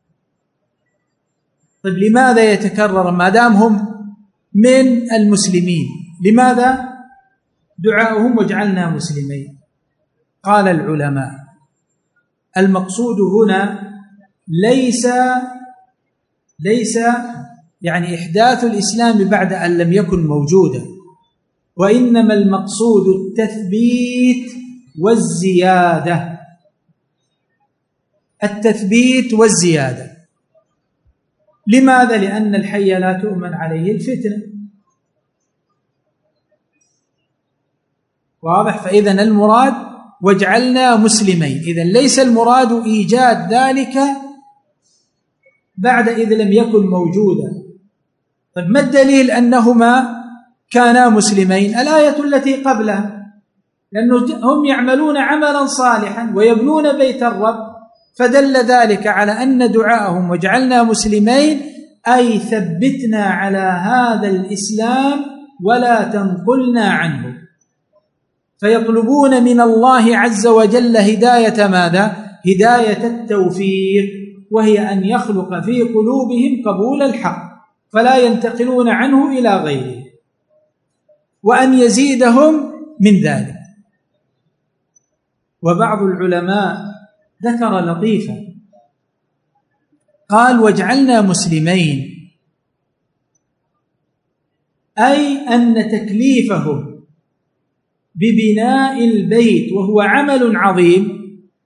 طيب لماذا يتكرر ما دام هم من المسلمين؟ لماذا دعاؤهم واجعلنا مسلمين؟ قال العلماء المقصود هنا ليس ليس يعني إحداث الإسلام بعد أن لم يكن موجودا، وإنما المقصود التثبيت والزيادة. التثبيت والزيادة. لماذا؟ لأن الحي لا تؤمن عليه الفتنة. واضح؟ فإذن المراد واجعلنا مسلمين، إذن ليس المراد إيجاد ذلك بعد إذ لم يكن موجودا. طيب ما الدليل أنهما كانا مسلمين؟ الآية التي قبلها، لأنه هم يعملون عملا صالحا ويبنون بيت الرب، فدل ذلك على أن دعاءهم واجعلنا مسلمين أي ثبتنا على هذا الإسلام ولا تنقلنا عنه. فيطلبون من الله عز وجل هداية ماذا؟ هداية التوفيق، وهي أن يخلق في قلوبهم قبول الحق فلا ينتقلون عنه إلى غيره، وأن يزيدهم من ذلك. وبعض العلماء ذكر لطيفة، قال واجعلنا مسلمين أي أن تكليفهم ببناء البيت وهو عمل عظيم،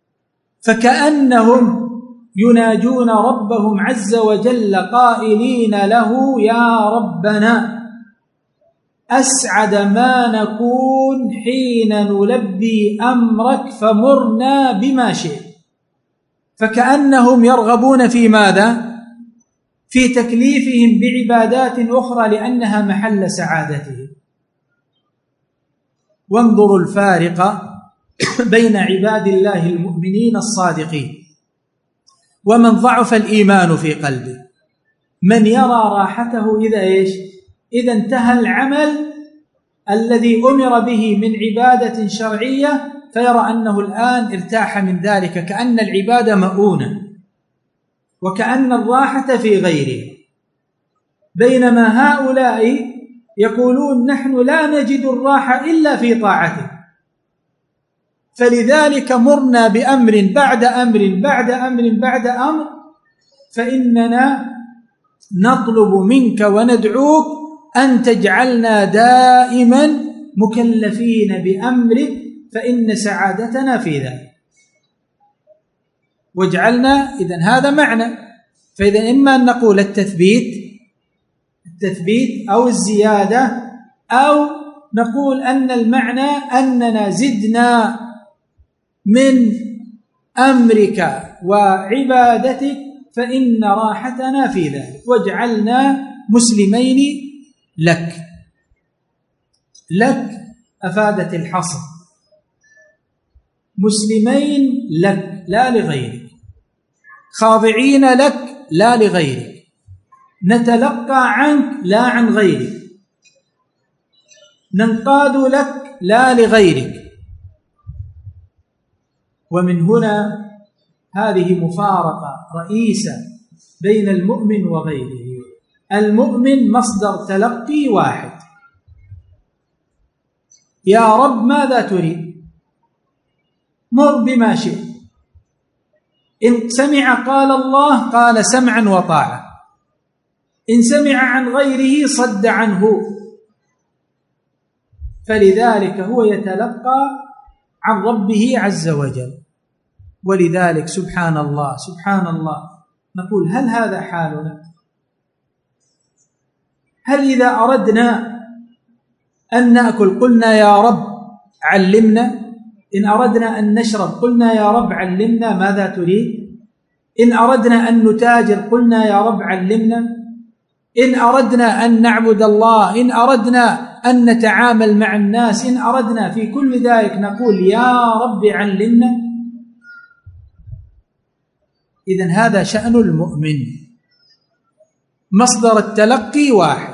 فكأنهم يناجون ربهم عز وجل قائلين له يا ربنا أسعد ما نكون حين نلبي أمرك فمرنا بما شئت. فكأنهم يرغبون في ماذا؟ في تكليفهم بعبادات أخرى لأنها محل سعادتهم. وانظروا الفارق بين عباد الله المؤمنين الصادقين ومن ضعف الإيمان في قلبه. من يرى راحته إذا إيش؟ إذا انتهى العمل الذي أمر به من عبادة شرعية، فيرى أنه الآن ارتاح من ذلك، كأن العبادة مؤونة وكأن الراحة في غيره. بينما هؤلاء يقولون نحن لا نجد الراحة إلا في طاعته، فلذلك مرنا بأمر بعد أمر بعد أمر بعد أمر، فإننا نطلب منك وندعوك أن تجعلنا دائما مكلفين بأمرك، فإن سعادتنا في ذلك. واجعلنا، إذن هذا معنى. فإذا إما أن نقول التثبيت التثبيت أو الزيادة، أو نقول أن المعنى أننا زدنا من أمرك وعبادتك فإن راحتنا في ذلك. واجعلنا مسلمين لك. لك أفادت الحصر، مسلمين لك لا لغيرك، خاضعين لك لا لغيرك، نتلقى عنك لا عن غيرك، ننقاد لك لا لغيرك. ومن هنا هذه مفارقة رئيسة بين المؤمن وغيره. المؤمن مصدر تلقي واحد، يا رب ماذا تريد؟ مر بما شئت. إن سمع قال الله قال سمعا وطاعة، إن سمع عن غيره صد عنه. فلذلك هو يتلقى عن ربه عز وجل. ولذلك سبحان الله سبحان الله نقول هل هذا حالنا؟ هل إذا أردنا أن نأكل قلنا يا رب علمنا؟ إن أردنا أن نشرب قلنا يا رب علمنا ماذا تريد؟ إن أردنا أن نتاجر قلنا يا رب علمنا؟ إن أردنا أن نعبد الله، إن أردنا أن نتعامل مع الناس، إن أردنا في كل ذلك نقول يا رب علمنا. إذن هذا شأن المؤمن، مصدر التلقي واحد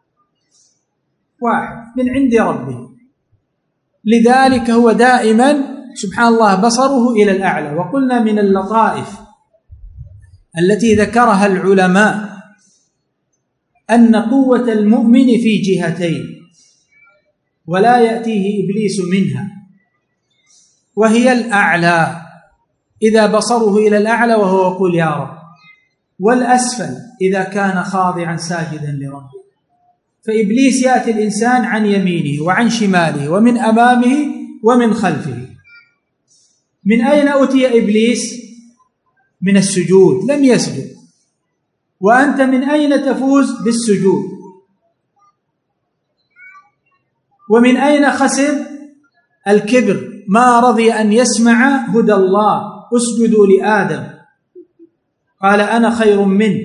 واحد من عند ربه. لذلك هو دائما سبحان الله بصره إلى الأعلى. وقلنا من اللطائف التي ذكرها العلماء أن قوة المؤمن في جهتين ولا يأتيه إبليس منها، وهي الأعلى إذا بصره إلى الأعلى وهو يقول يا رب، والأسفل إذا كان خاضعا ساجدا لربه. فإبليس يأتي الإنسان عن يمينه وعن شماله ومن أمامه ومن خلفه. من أين أتي إبليس؟ من السجود، لم يسجد، وأنت من أين تفوز بالسجود؟ ومن أين خسر؟ الكبر، ما رضي أن يسمع هدى الله، اسجدوا لآدم، قال أنا خير منه.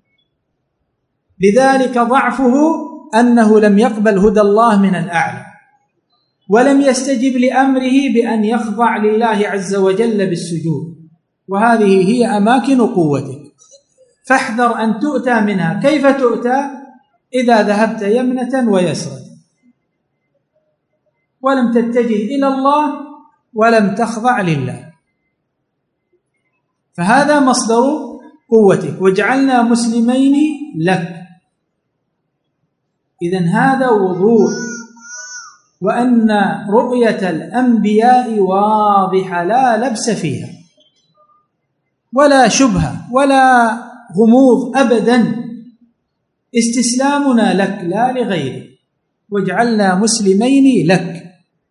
لذلك ضعفه أنه لم يقبل هدى الله من الأعلى، ولم يستجب لأمره بأن يخضع لله عز وجل بالسجود. وهذه هي أماكن قوتك، فاحذر أن تؤتى منها. كيف تؤتى؟ إذا ذهبت يمنة ويسرة ولم تتجه إلى الله ولم تخضع لله، فهذا مصدر قوتك. وجعلنا مسلمين لك، إذن هذا وضوح، وأن رؤية الأنبياء واضحة لا لبس فيها ولا شبهة ولا غموض أبدا، استسلامنا لك لا لغيرك. وجعلنا مسلمين لك.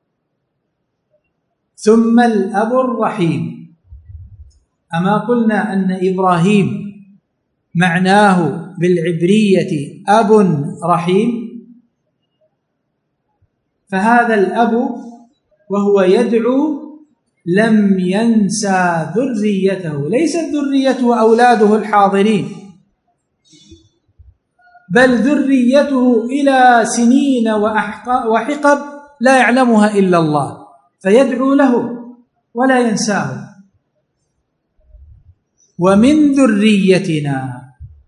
ثم الأب الرحيم، أما قلنا أن إبراهيم معناه بالعبرية أب رحيم؟ فهذا الأب وهو يدعو لم ينسى ذريته، ليست ذريته أولاده الحاضرين، بل ذريته إلى سنين وحقب لا يعلمها إلا الله، فيدعو له ولا ينساه. ومن ذريتنا،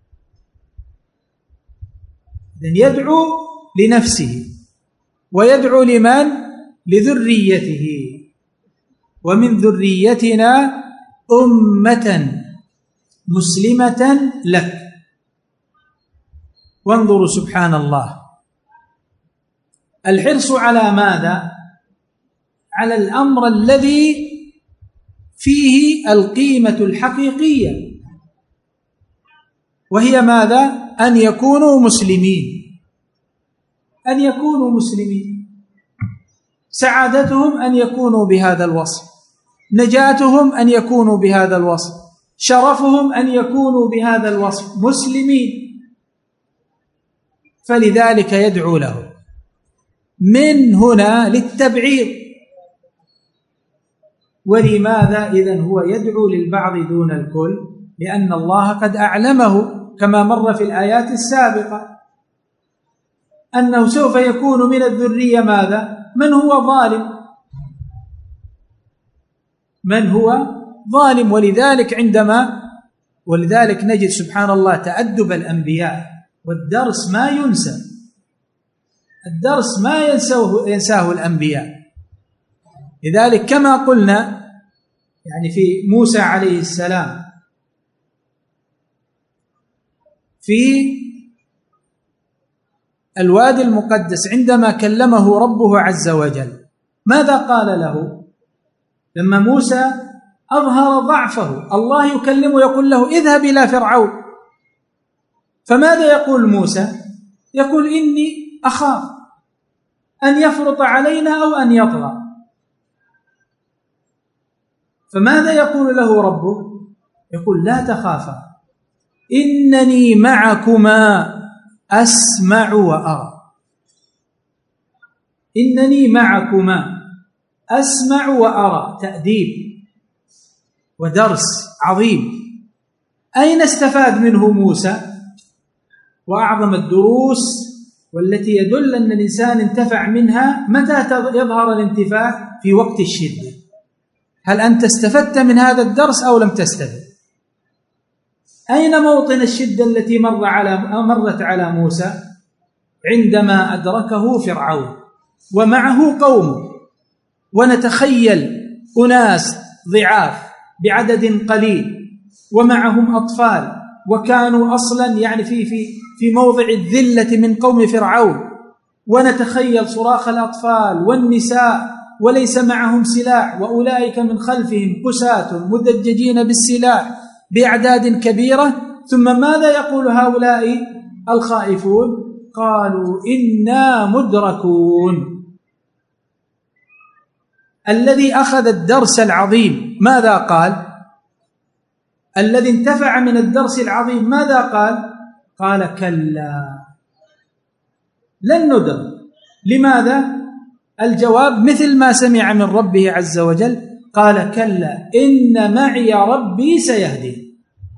يدعو لنفسه ويدعو لمن؟ لذريته. ومن ذريتنا أمة مسلمة لك. وانظروا سبحان الله، الحرص على ماذا؟ على الأمر الذي فيه القيمة الحقيقية، وهي ماذا؟ أن يكونوا مسلمين، أن يكونوا مسلمين. سعادتهم أن يكونوا بهذا الوصف، نجاتهم أن يكونوا بهذا الوصف، شرفهم أن يكونوا بهذا الوصف، مسلمين. فلذلك يدعو له من هنا للتبعيض. ولماذا إذن هو يدعو للبعض دون الكل؟ لأن الله قد أعلمه كما مر في الآيات السابقة أنه سوف يكون من الذرية ماذا؟ من هو ظالم، من هو ظالم. ولذلك عندما ولذلك نجد سبحان الله تأدب الأنبياء، والدرس ما ينسى، الدرس ما ينساه, ينساه الأنبياء. لذلك كما قلنا يعني في موسى عليه السلام في الوادي المقدس عندما كلمه ربه عز وجل، ماذا قال له لما موسى أظهر ضعفه؟ الله يكلمه يقول له اذهب إلى فرعون، فماذا يقول موسى؟ يقول إني أخاف أن يفرط علينا أو أن يطغى. فماذا يقول له ربه؟ يقول لا تخافا إنني معكما أسمع وأرى، إنني معكما أسمع وأرى. تأديب ودرس عظيم. أين استفاد منه موسى؟ وأعظم الدروس والتي يدل أن الإنسان انتفع منها متى يظهر الانتفاع؟ في وقت الشدة. هل أنت استفدت من هذا الدرس أو لم تستفد؟ أين موطن الشدة التي مر على مرت على موسى؟ عندما أدركه فرعون ومعه قومه، ونتخيل أناس ضعاف بعدد قليل ومعهم أطفال، وكانوا أصلا يعني في في في موضع الذلة من قوم فرعون، ونتخيل صراخ الأطفال والنساء وليس معهم سلاح، وأولئك من خلفهم قساة مدججين بالسلاح بأعداد كبيرة. ثم ماذا يقول هؤلاء الخائفون؟ قالوا إنا مدركون. الذي أخذ الدرس العظيم ماذا قال؟ الذي انتفع من الدرس العظيم ماذا قال؟ قال كلا لن ندرك. لماذا؟ الجواب مثل ما سمع من ربه عز وجل، قال كلا إن معي ربي سيهدين.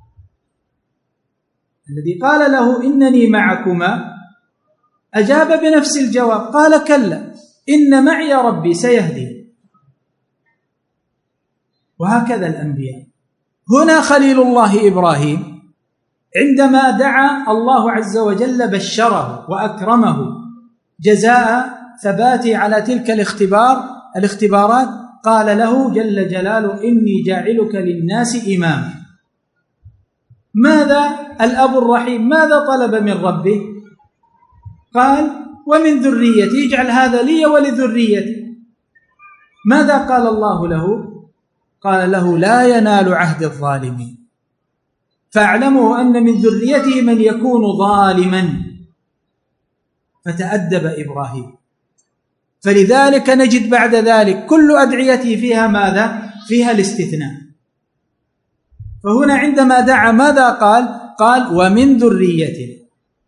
الذي قال له إنني معكما أجاب بنفس الجواب، قال كلا إن معي ربي سيهدين. وهكذا الأنبياء. هنا خليل الله إبراهيم عندما دعا الله عز وجل بشره وأكرمه جزاء ثباته على تلك الاختبار الاختبارات، قال له جل جلاله إني جاعلك للناس إماما. ماذا الأب الرحيم ماذا طلب من ربه؟ قال ومن ذريتي اجعل هذا لي ولذريتي. ماذا قال الله له؟ قال له لا ينال عهد الظالمين، فاعلموا أن من ذريته من يكون ظالما. فتأدب إبراهيم. فلذلك نجد بعد ذلك كل أدعيته فيها ماذا؟ فيها الاستثناء. فهنا عندما دعا ماذا قال؟ قال ومن ذريتنا،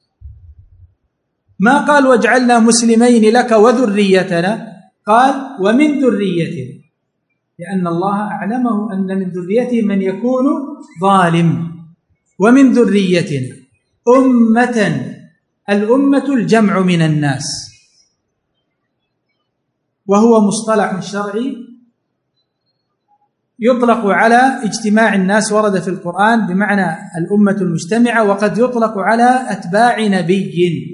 ما قال واجعلنا مسلمين لك وذريتنا، قال ومن ذريتنا، لأن الله أعلمه أن من ذريته من يكون ظالم. ومن ذريتنا أمة، الأمة الجمع من الناس، وهو مصطلح شرعي يطلق على اجتماع الناس، ورد في القرآن بمعنى الأمة المجتمعة، وقد يطلق على أتباع نبي،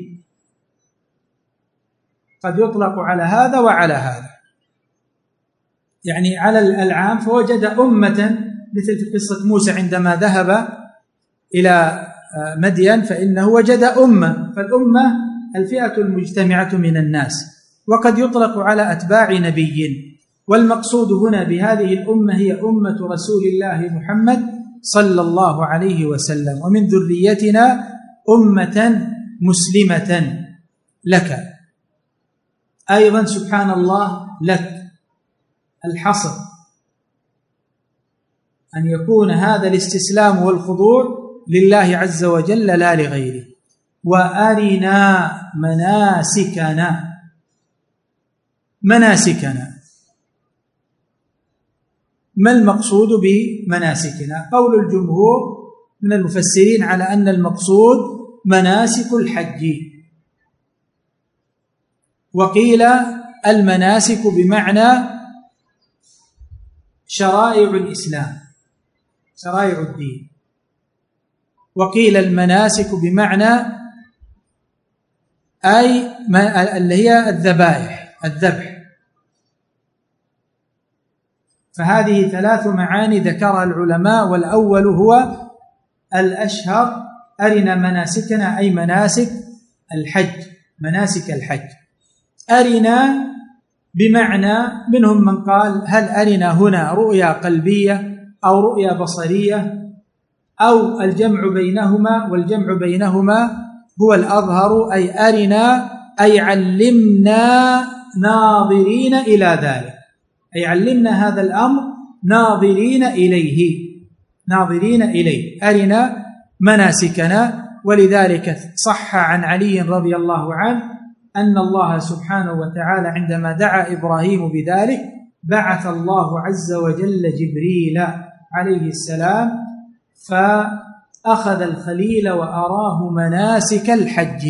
قد يطلق على هذا وعلى هذا، يعني على العام. فوجد أمة مثل في قصة موسى عندما ذهب إلى مدين فإنه وجد أمة، فالأمة الفئة المجتمعة من الناس، وقد يطلق على أتباع نبي. والمقصود هنا بهذه الأمة هي أمة رسول الله محمد صلى الله عليه وسلم. ومن ذريتنا أمة مسلمة لك، أيضا سبحان الله لك الحصر، أن يكون هذا الاستسلام والخضوع لله عز وجل لا لغيره. وأرنا مناسكنا، مناسكنا ما المقصود بمناسكنا؟ قول الجمهور من المفسرين على أن المقصود مناسك الحج، وقيل المناسك بمعنى شرائع الإسلام، شرائع الدين، وقيل المناسك بمعنى أي اللي هي الذبائح، الذبح. فهذه ثلاث معاني ذكرها العلماء، والأول هو الأشهر، أرنا مناسكنا أي مناسك الحج، مناسك الحج. أرنا بمعنى، منهم من قال هل أرنا هنا رؤيا قلبية أو رؤيا بصرية أو الجمع بينهما، والجمع بينهما هو الأظهر، أي أرنا أي علمنا ناظرين إلى ذلك، أي علمنا هذا الأمر ناظرين إليه، ناظرين إليه، أرنا مناسكنا. ولذلك صح عن علي رضي الله عنه أن الله سبحانه وتعالى عندما دعا إبراهيم بذلك بعث الله عز وجل جبريل عليه السلام فأخذ الخليل وأراه مناسك الحج،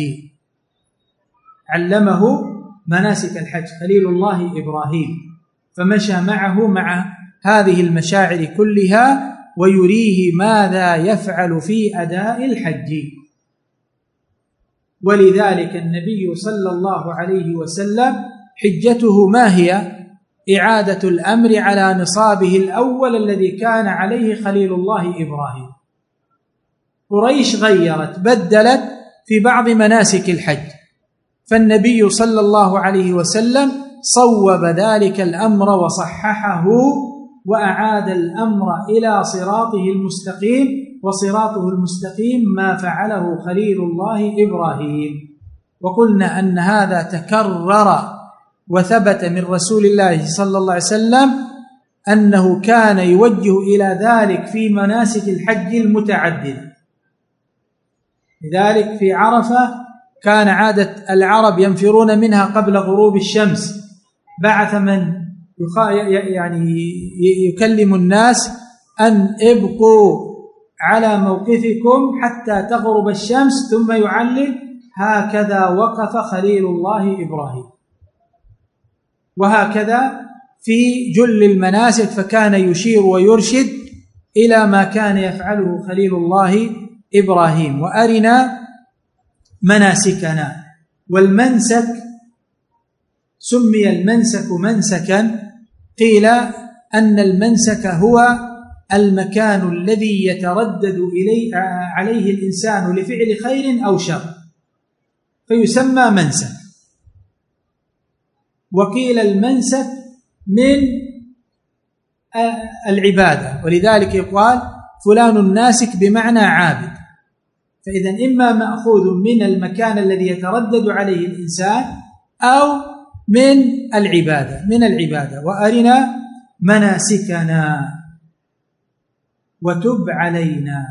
علمه مناسك الحج خليل الله إبراهيم، فمشى معه مع هذه المشاعر كلها ويريه ماذا يفعل في أداء الحج. ولذلك النبي صلى الله عليه وسلم حجته ما هي؟ إعادة الأمر على نصابه الأول الذي كان عليه خليل الله إبراهيم. قريش غيرت بدلت في بعض مناسك الحج، فالنبي صلى الله عليه وسلم صوب ذلك الأمر وصححه وأعاد الأمر إلى صراطه المستقيم، وصراطه المستقيم ما فعله خليل الله إبراهيم. وقلنا أن هذا تكرر وثبت من رسول الله صلى الله عليه وسلم أنه كان يوجه إلى ذلك في مناسك الحج المتعددة. لذلك في عرفة كان عادة العرب ينفرون منها قبل غروب الشمس، بعث من يعني يكلم الناس أن ابقوا على موقفكم حتى تغرب الشمس، ثم يعلل: هكذا وقف خليل الله إبراهيم. وهكذا في جل المناسك، فكان يشير ويرشد إلى ما كان يفعله خليل الله إبراهيم: وأرنا مناسكنا. والمنسك سمي المنسك منسكا، قيل أن المنسك هو المكان الذي يتردد إليه عليه الإنسان لفعل خير أو شر، فيسمى منسك. وقيل المنسك من العبادة، ولذلك يقال فلان ناسك بمعنى عابد. فإذا إما مأخوذ من المكان الذي يتردد عليه الإنسان أو من العبادة من العبادة وأرنا مناسكنا وتب علينا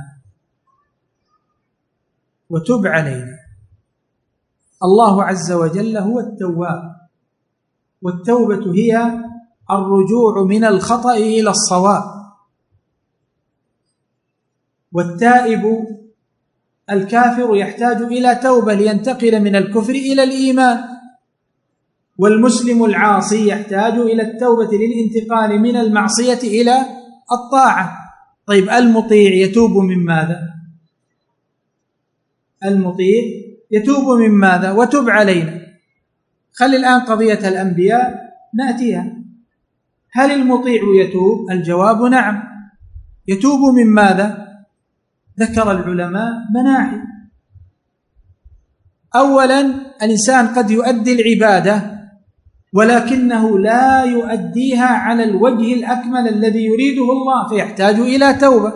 وتب علينا. الله عز وجل هو التواب، والتوبة هي الرجوع من الخطأ إلى الصواب. والتائب الكافر يحتاج إلى توبة لينتقل من الكفر إلى الإيمان، والمسلم العاصي يحتاج إلى التوبة للانتقال من المعصية إلى الطاعة. طيب المطيع يتوب من ماذا؟ المطيع يتوب من ماذا؟ وتب علينا. خلي الآن قضية الأنبياء نأتيها. هل المطيع يتوب؟ الجواب نعم. يتوب من ماذا؟ ذكر العلماء مناحي. أولا، الإنسان قد يؤدي العبادة ولكنه لا يؤديها على الوجه الأكمل الذي يريده الله، فيحتاج إلى توبة.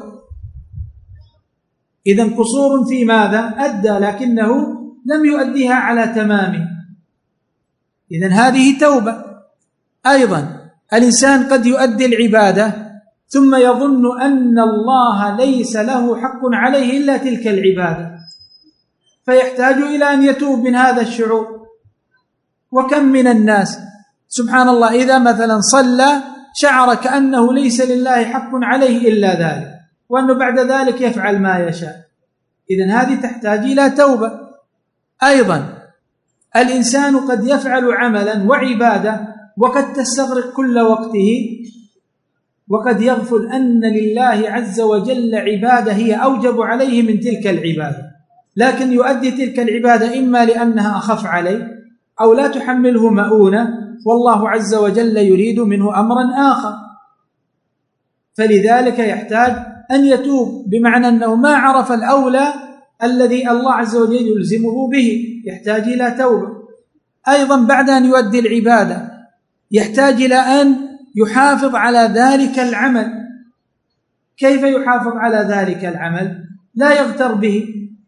إذن قصور في ماذا؟ أدى لكنه لم يؤديها على تمامه، إذن هذه توبة. أيضا الإنسان قد يؤدي العبادة ثم يظن أن الله ليس له حق عليه إلا تلك العبادة، فيحتاج إلى أن يتوب من هذا الشعور. وكم من الناس سبحان الله إذا مثلا صلى شعر كأنه ليس لله حق عليه إلا ذلك، وأنه بعد ذلك يفعل ما يشاء. إذن هذه تحتاج إلى توبة. أيضا الإنسان قد يفعل عملا وعبادة وقد تستغرق كل وقته، وقد يغفل أن لله عز وجل عبادة هي أوجب عليه من تلك العبادة، لكن يؤدي تلك العبادة إما لأنها أخف عليه أو لا تحمله مؤونة، والله عز وجل يريد منه أمرا آخر، فلذلك يحتاج أن يتوب، بمعنى أنه ما عرف الأولى الذي الله عز وجل يلزمه به، يحتاج إلى توبة. أيضا بعد أن يؤدي العبادة يحتاج إلى أن يحافظ على ذلك العمل. كيف يحافظ على ذلك العمل؟ لا يغتر به،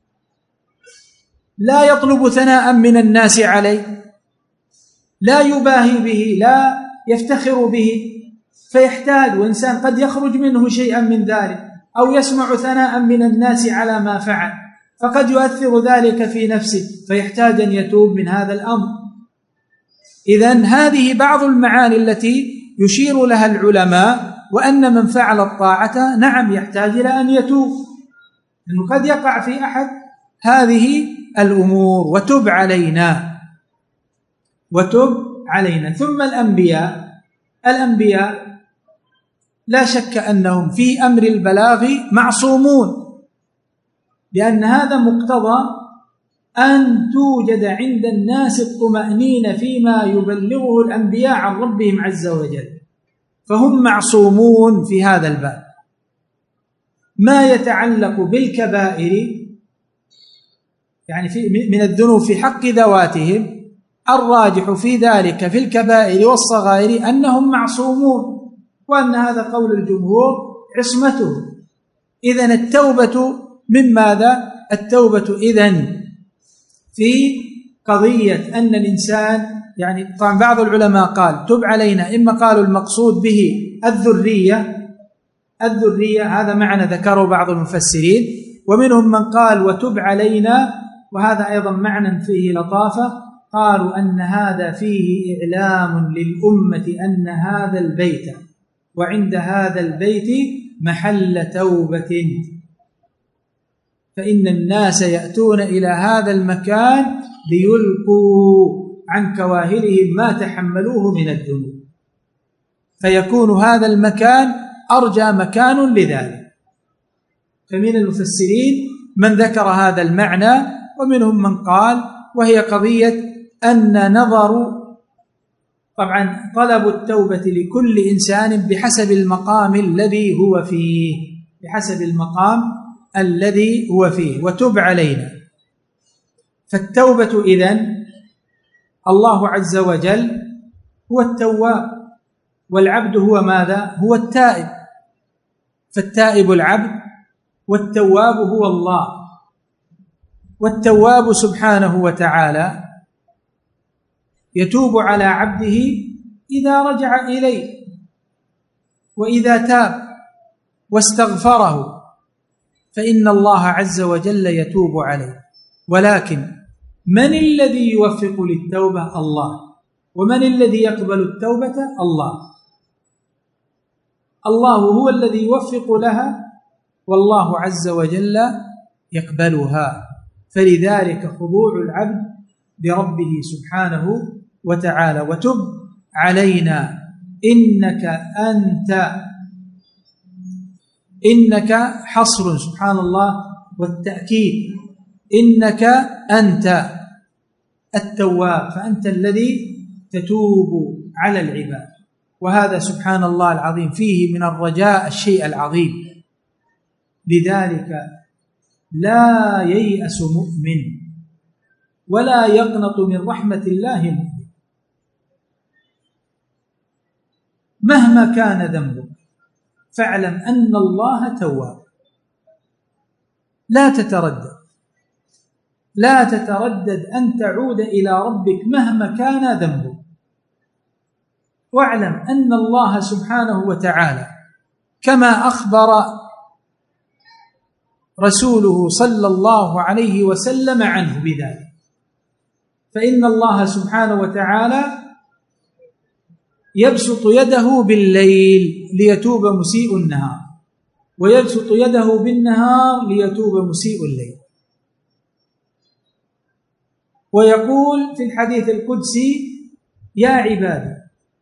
لا يطلب ثناء من الناس عليه، لا يباهي به، لا يفتخر به، فيحتاج. وإنسان قد يخرج منه شيئا من ذلك أو يسمع ثناء من الناس على ما فعل، فقد يؤثر ذلك في نفسه، فيحتاج أن يتوب من هذا الأمر. إذن هذه بعض المعاني التي يشير لها العلماء، وأن من فعل الطاعة نعم يحتاج إلى أن يتوب، لأنه قد يقع في أحد هذه الأمور. وتب علينا وتب علينا. ثم الأنبياء الأنبياء لا شك أنهم في أمر البلاغ معصومون، لأن هذا مقتضى أن توجد عند الناس الطمأنينة فيما يبلغه الأنبياء عن ربهم عز وجل، فهم معصومون في هذا الباب. ما يتعلق بالكبائر يعني في من الذنوب في حق ذواتهم، الراجح في ذلك في الكبائر والصغائر أنهم معصومون، وأن هذا قول الجمهور عصمته. إذن التوبة من ماذا؟ التوبة إذن في قضية أن الإنسان يعني طبعا بعض العلماء قال تب علينا، إما قالوا المقصود به الذرية، الذرية هذا معنى ذكره بعض المفسرين، ومنهم من قال وتب علينا، وهذا أيضا معنى فيه لطافة، قالوا أن هذا فيه إعلام للأمة أن هذا البيت وعند هذا البيت محل توبة، فإن الناس يأتون إلى هذا المكان ليلقوا عن كواهلهم ما تحملوه من الذنوب، فيكون هذا المكان أرجى مكان لذلك. فمن المفسرين من ذكر هذا المعنى، ومنهم من قال وهي قضية أن نظر طبعا طلب التوبة لكل إنسان بحسب المقام الذي هو فيه، بحسب المقام الذي هو فيه. وتب علينا، فالتوبة إذن الله عز وجل هو التواب، والعبد هو ماذا؟ هو التائب، فالتائب العبد والتواب هو الله. والتواب سبحانه وتعالى يتوب على عبده إذا رجع إليه وإذا تاب واستغفره، فإن الله عز وجل يتوب عليه. ولكن من الذي يوفق للتوبة؟ الله. ومن الذي يقبل التوبة؟ الله. الله هو الذي يوفق لها، والله عز وجل يقبلها. فلذلك خضوع العبد لربه سبحانه وتعالى. وتب علينا إنك أنت، إنك حصر سبحان الله والتأكيد، إنك أنت التواب، فأنت الذي تتوب على العباد. وهذا سبحان الله العظيم فيه من الرجاء الشيء العظيم. لذلك لا ييأس مؤمن ولا يقنط من رحمة الله مؤمن مهما كان ذنبك، فاعلم أن الله تواب. لا تتردد، لا تتردد أن تعود إلى ربك مهما كان ذنبك، واعلم أن الله سبحانه وتعالى كما أخبر رسوله صلى الله عليه وسلم عنه بذلك، فإن الله سبحانه وتعالى يبسط يده بالليل ليتوب مسيء النهار، ويبسط يده بالنهار ليتوب مسيء الليل. ويقول في الحديث القدسي: يا عبادي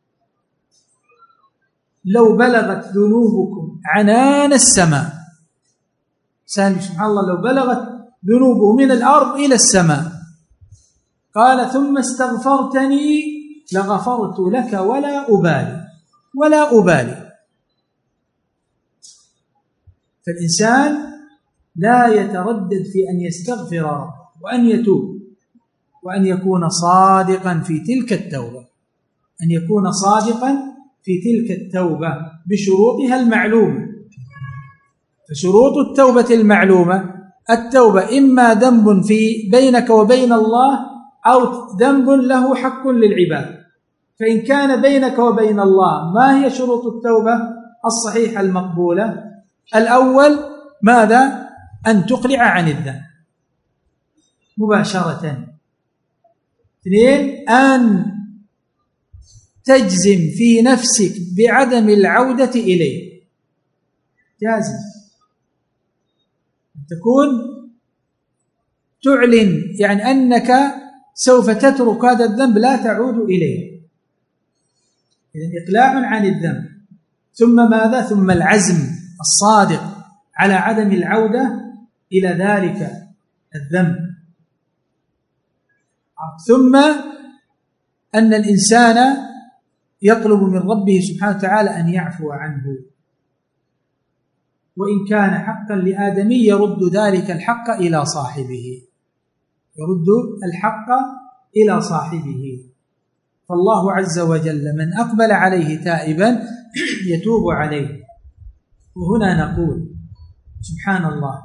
لو بلغت ذنوبكم عنان السماء، سبحان الله، لو بلغت ذنوبه من الأرض إلى السماء، قال ثم استغفرتني لغفرت لك ولا أبالي، ولا أبالي. فالإنسان لا يتردد في أن يستغفر ربه وأن يتوب، وأن يكون صادقا في تلك التوبة، أن يكون صادقا في تلك التوبة بشروطها المعلومة. فشروط التوبة المعلومة: التوبة إما ذنب في بينك وبين الله، أو ذنب له حق للعباد. فإن كان بينك وبين الله، ما هي شروط التوبة الصحيحة المقبولة؟ الأول ماذا؟ أن تقلع عن الذنب مباشرة. اثنين، أن تجزم في نفسك بعدم العودة إليه، جازم، تكون تعلن يعني أنك سوف تترك هذا الذنب لا تعود إليه، إذن إقلاع عن الذنب. ثم ماذا؟ ثم العزم الصادق على عدم العودة إلى ذلك الذنب. ثم أن الإنسان يطلب من ربه سبحانه وتعالى أن يعفو عنه، وإن كان حقا لآدمي يرد ذلك الحق إلى صاحبه، يرد الحق إلى صاحبه. فالله عز وجل من أقبل عليه تائبا يتوب عليه. وهنا نقول سبحان الله،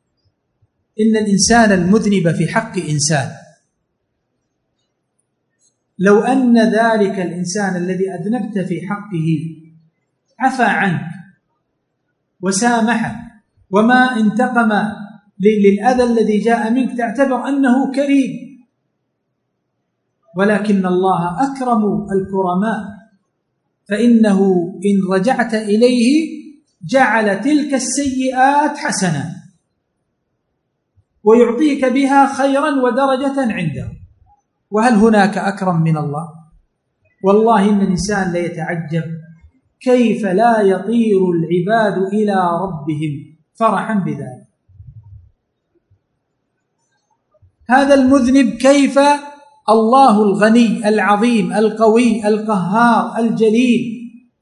إن الإنسان المذنب في حق إنسان لو أن ذلك الإنسان الذي أذنبت في حقه عفى عنك وسامحك وما انتقم للأذى الذي جاء منك تعتبر أنه كريم، ولكن الله أكرم الكرماء، فإنه إن رجعت إليه جعل تلك السيئات حسنة ويعطيك بها خيرا ودرجة عنده. وهل هناك أكرم من الله؟ والله إن الإنسان لا يتعجب كيف لا يطير العباد إلى ربهم فرحا بذلك. هذا المذنب كيف الله الغني العظيم القوي القهار الجليل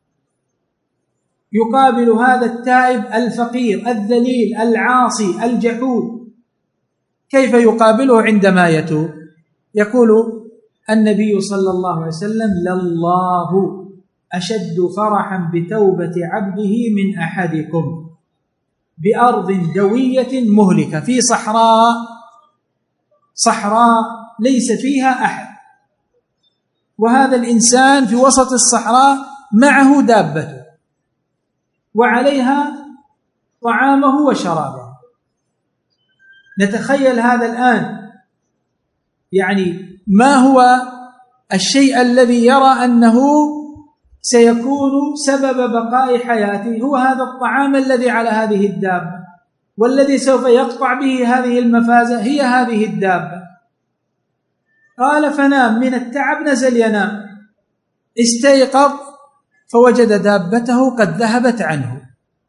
يقابل هذا التائب الفقير الذليل العاصي الجحود، كيف يقابله عندما يتوب؟ يقول النبي صلى الله عليه وسلم: لله أشد فرحا بتوبة عبده من أحدكم بأرض دوية مهلكة، في صحراء صحراء ليس فيها أحد، وهذا الإنسان في وسط الصحراء معه دابته وعليها طعامه وشرابه. نتخيل هذا الآن، يعني ما هو الشيء الذي يرى أنه سيكون سبب بقاء حياته؟ هو هذا الطعام الذي على هذه الدابة، والذي سوف يقطع به هذه المفازة هي هذه الدابة. قال: فنام، من التعب نزل ينام، استيقظ فوجد دابته قد ذهبت عنه.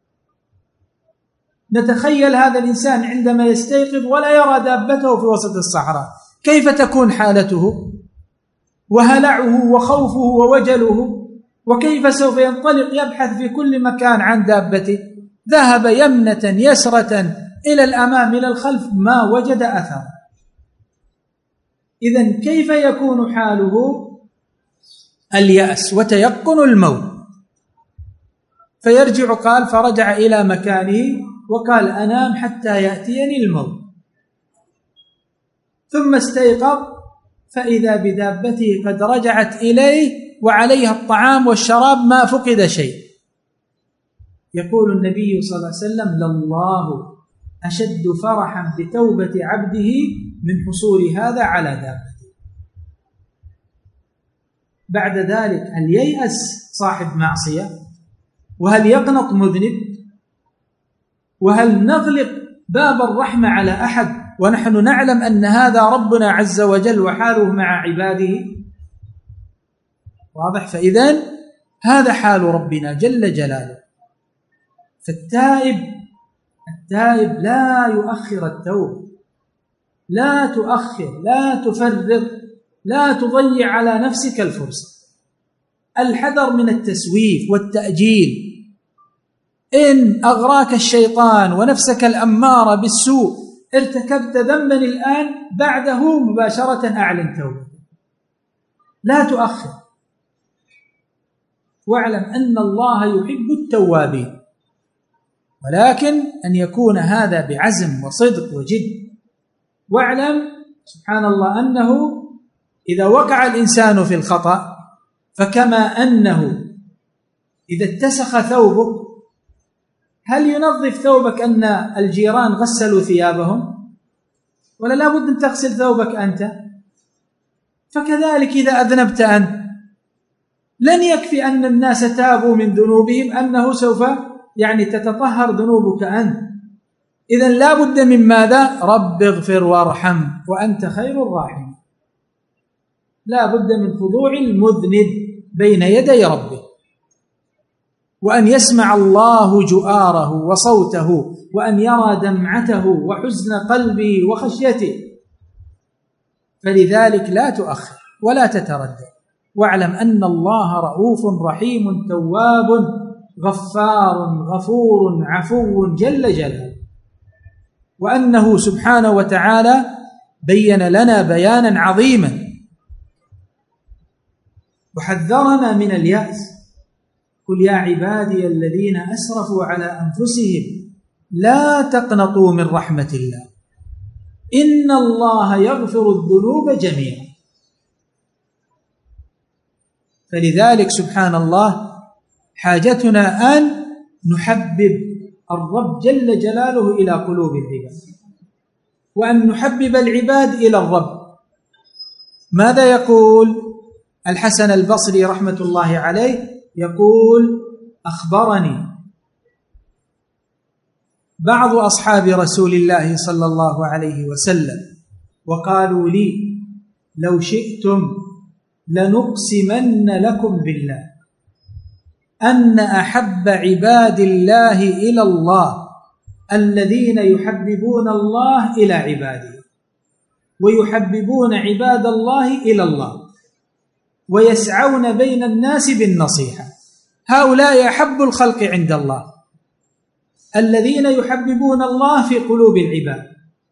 نتخيل هذا الإنسان عندما يستيقظ ولا يرى دابته في وسط الصحراء، كيف تكون حالته وهلعه وخوفه ووجله، وكيف سوف ينطلق يبحث في كل مكان عن دابته. ذهب يمنة يسرة إلى الأمام إلى الخلف ما وجد أثر. إذن كيف يكون حاله؟ اليأس وتيقن الموت. فيرجع، قال: فرجع إلى مكانه وقال: أنام حتى يأتيني الموت. ثم استيقظ فإذا بدابته قد رجعت إليه وعليها الطعام والشراب، ما فقد شيء. يقول النبي صلى الله عليه وسلم: لله أشد فرحا بتوبة عبده من حصول هذا على دابته. بعد ذلك هل ييأس صاحب معصية؟ وهل يقنط مذنب؟ وهل نغلق باب الرحمة على أحد ونحن نعلم أن هذا ربنا عز وجل وحاله مع عباده؟ واضح؟ فإذن هذا حال ربنا جل جلاله. فالتائب التائب لا يؤخر التوبة، لا تؤخر، لا تفرط، لا تضيع على نفسك الفرصة. الحذر من التسويف والتأجيل. إن أغراك الشيطان ونفسك الأمارة بالسوء ارتكبت ذنبا الآن، بعده مباشرة أعلن توبة، لا تؤخر. واعلم أن الله يحب التوابين، ولكن أن يكون هذا بعزم وصدق وجد. واعلم سبحان الله أنه إذا وقع الإنسان في الخطأ، فكما أنه إذا اتسخ ثوبك هل ينظف ثوبك أن الجيران غسلوا ثيابهم؟ ولا لا بد أن تغسل ثوبك أنت؟ فكذلك إذا أذنبت أنت لن يكفي أن الناس تابوا من ذنوبهم أنه سوف يعني تتطهر ذنوبك أنت. إذن لا بد من ماذا؟ رب اغفر وارحم وأنت خير الراحمين. لا بد من خضوع المذنب بين يدي ربه، وأن يسمع الله جؤاره وصوته، وأن يرى دمعته وحزن قلبه وخشيته. فلذلك لا تؤخر ولا تتردد، واعلم أن الله رؤوف رحيم تواب غفار غفور عفو جل جلاله، وأنه سبحانه وتعالى بين لنا بيانا عظيما وحذرنا من اليأس. قل يا عبادي الذين أسرفوا على أنفسهم لا تقنطوا من رحمة الله إن الله يغفر الذنوب جميعا. فلذلك سبحان الله حاجتنا أن نحبب الرب جل جلاله إلى قلوب العباد، وأن نحبب العباد إلى الرب. ماذا يقول الحسن البصري رحمة الله عليه؟ يقول: أخبرني بعض أصحاب رسول الله صلى الله عليه وسلم وقالوا لي: لو شئتم لنقسمن لكم بالله أن أحب عباد الله إلى الله الذين يحببون الله إلى عباده، ويحببون عباد الله إلى الله، ويسعون بين الناس بالنصيحة. هؤلاء أحب الخلق عند الله، الذين يحببون الله في قلوب العباد،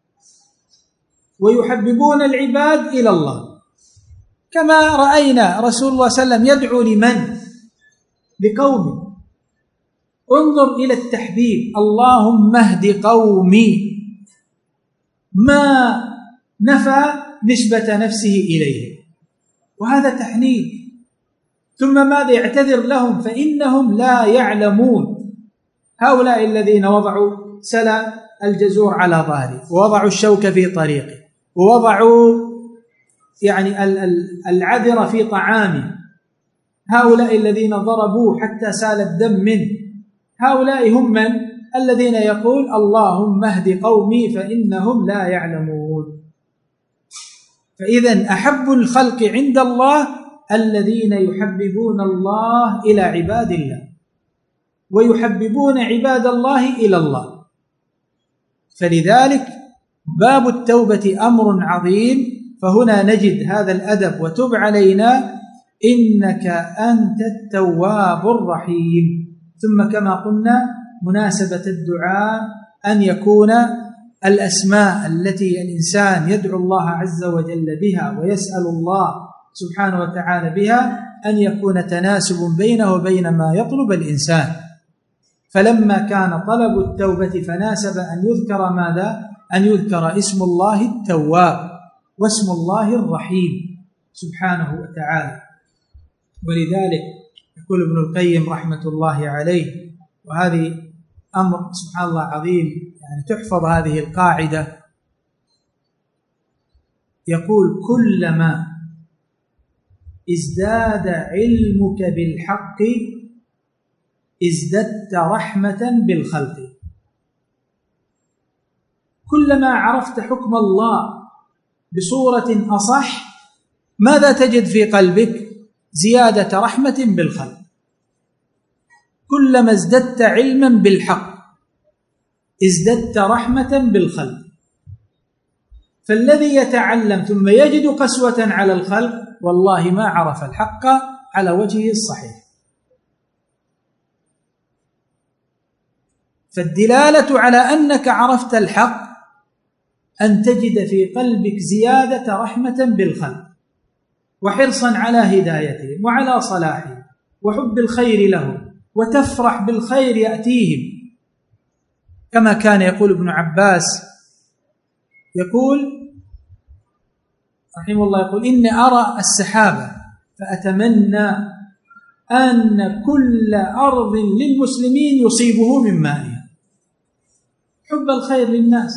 ويحببون العباد إلى الله. كما رأينا رسول الله صلى الله عليه وسلم يدعو لمن؟ لقومه. انظر إلى التحبيب: اللهم اهد قومي، ما نفى نسبة نفسه إليه، وهذا تحنيب. ثم ماذا؟ يعتذر لهم فإنهم لا يعلمون. هؤلاء الذين وضعوا سلا الجزور على ظهره، ووضعوا الشوك في طريقه، ووضعوا يعني العذر في طعامه، هؤلاء الذين ضربوه حتى سال الدم منه، هؤلاء هم من؟ الذين يقول: اللهم اهد قومي فإنهم لا يعلمون. فإذا أحب الخلق عند الله الذين يحببون الله إلى عباد الله، ويحببون عباد الله إلى الله. فلذلك باب التوبة أمر عظيم، فهنا نجد هذا الأدب: وتب علينا إنك أنت التواب الرحيم. ثم كما قلنا مناسبة الدعاء أن يكون الأسماء التي الإنسان يدعو الله عز وجل بها ويسأل الله سبحانه وتعالى بها أن يكون تناسب بينه وبين ما يطلب الإنسان. فلما كان طلب التوبة فناسب أن يذكر ماذا؟ أن يذكر اسم الله التواب واسم الله الرحيم سبحانه وتعالى. ولذلك يقول ابن القيم رحمة الله عليه، وهذه أمر سبحان الله عظيم، يعني تحفظ هذه القاعدة، يقول: كلما ازداد علمك بالحق ازددت رحمة بالخلق. كلما عرفت حكم الله بصورة أصح ماذا تجد في قلبك؟ زيادة رحمة بالخلق. كلما ازددت علما بالحق ازددت رحمة بالخلق. فالذي يتعلم ثم يجد قسوة على الخلق والله ما عرف الحق على وجهه الصحيح. فالدلالة على أنك عرفت الحق أن تجد في قلبك زيادة رحمة بالخلق، وحرصا على هدايتهم وعلى صلاحهم وحب الخير لهم، وتفرح بالخير يأتيهم. كما كان يقول ابن عباس، يقول رحمه الله، يقول: إني أرى السحابة فأتمنى أن كل أرض للمسلمين يصيبه من مائها. حب الخير للناس.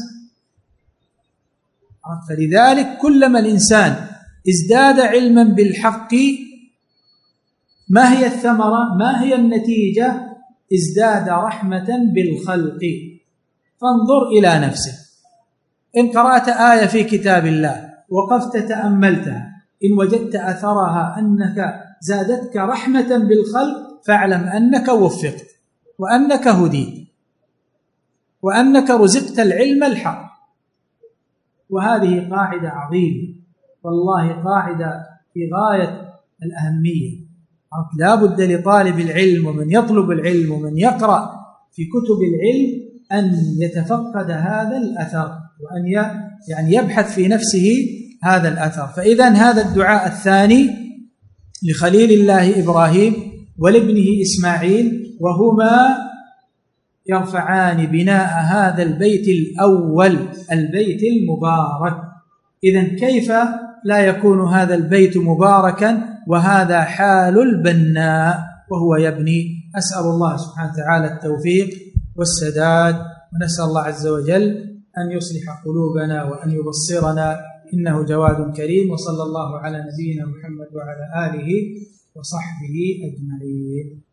فلذلك كلما الإنسان ازداد علما بالحق ما هي الثمرة؟ ما هي النتيجة؟ ازداد رحمة بالخلق. فانظر إلى نفسك، إن قرأت آية في كتاب الله وقفت تأملتها، إن وجدت أثرها أنك زادتك رحمة بالخلق فاعلم أنك وفقت، وأنك هديت، وأنك رزقت العلم الحق. وهذه قاعدة عظيمة والله، قاعدة في غاية الأهمية. لا بد لطالب العلم ومن يطلب العلم ومن يقرأ في كتب العلم أن يتفقد هذا الأثر، وأن يعني يبحث في نفسه هذا الأثر. فإذا هذا الدعاء الثاني لخليل الله إبراهيم ولابنه إسماعيل، وهما يرفعان بناء هذا البيت الأول، البيت المبارك. إذن كيف لا يكون هذا البيت مباركا وهذا حال البناء وهو يبني. أسأل الله سبحانه وتعالى التوفيق والسداد، ونسأل الله عز وجل أن يصلح قلوبنا وأن يبصرنا، إنه جواد كريم. وصلى الله على نبينا محمد وعلى آله وصحبه أجمعين.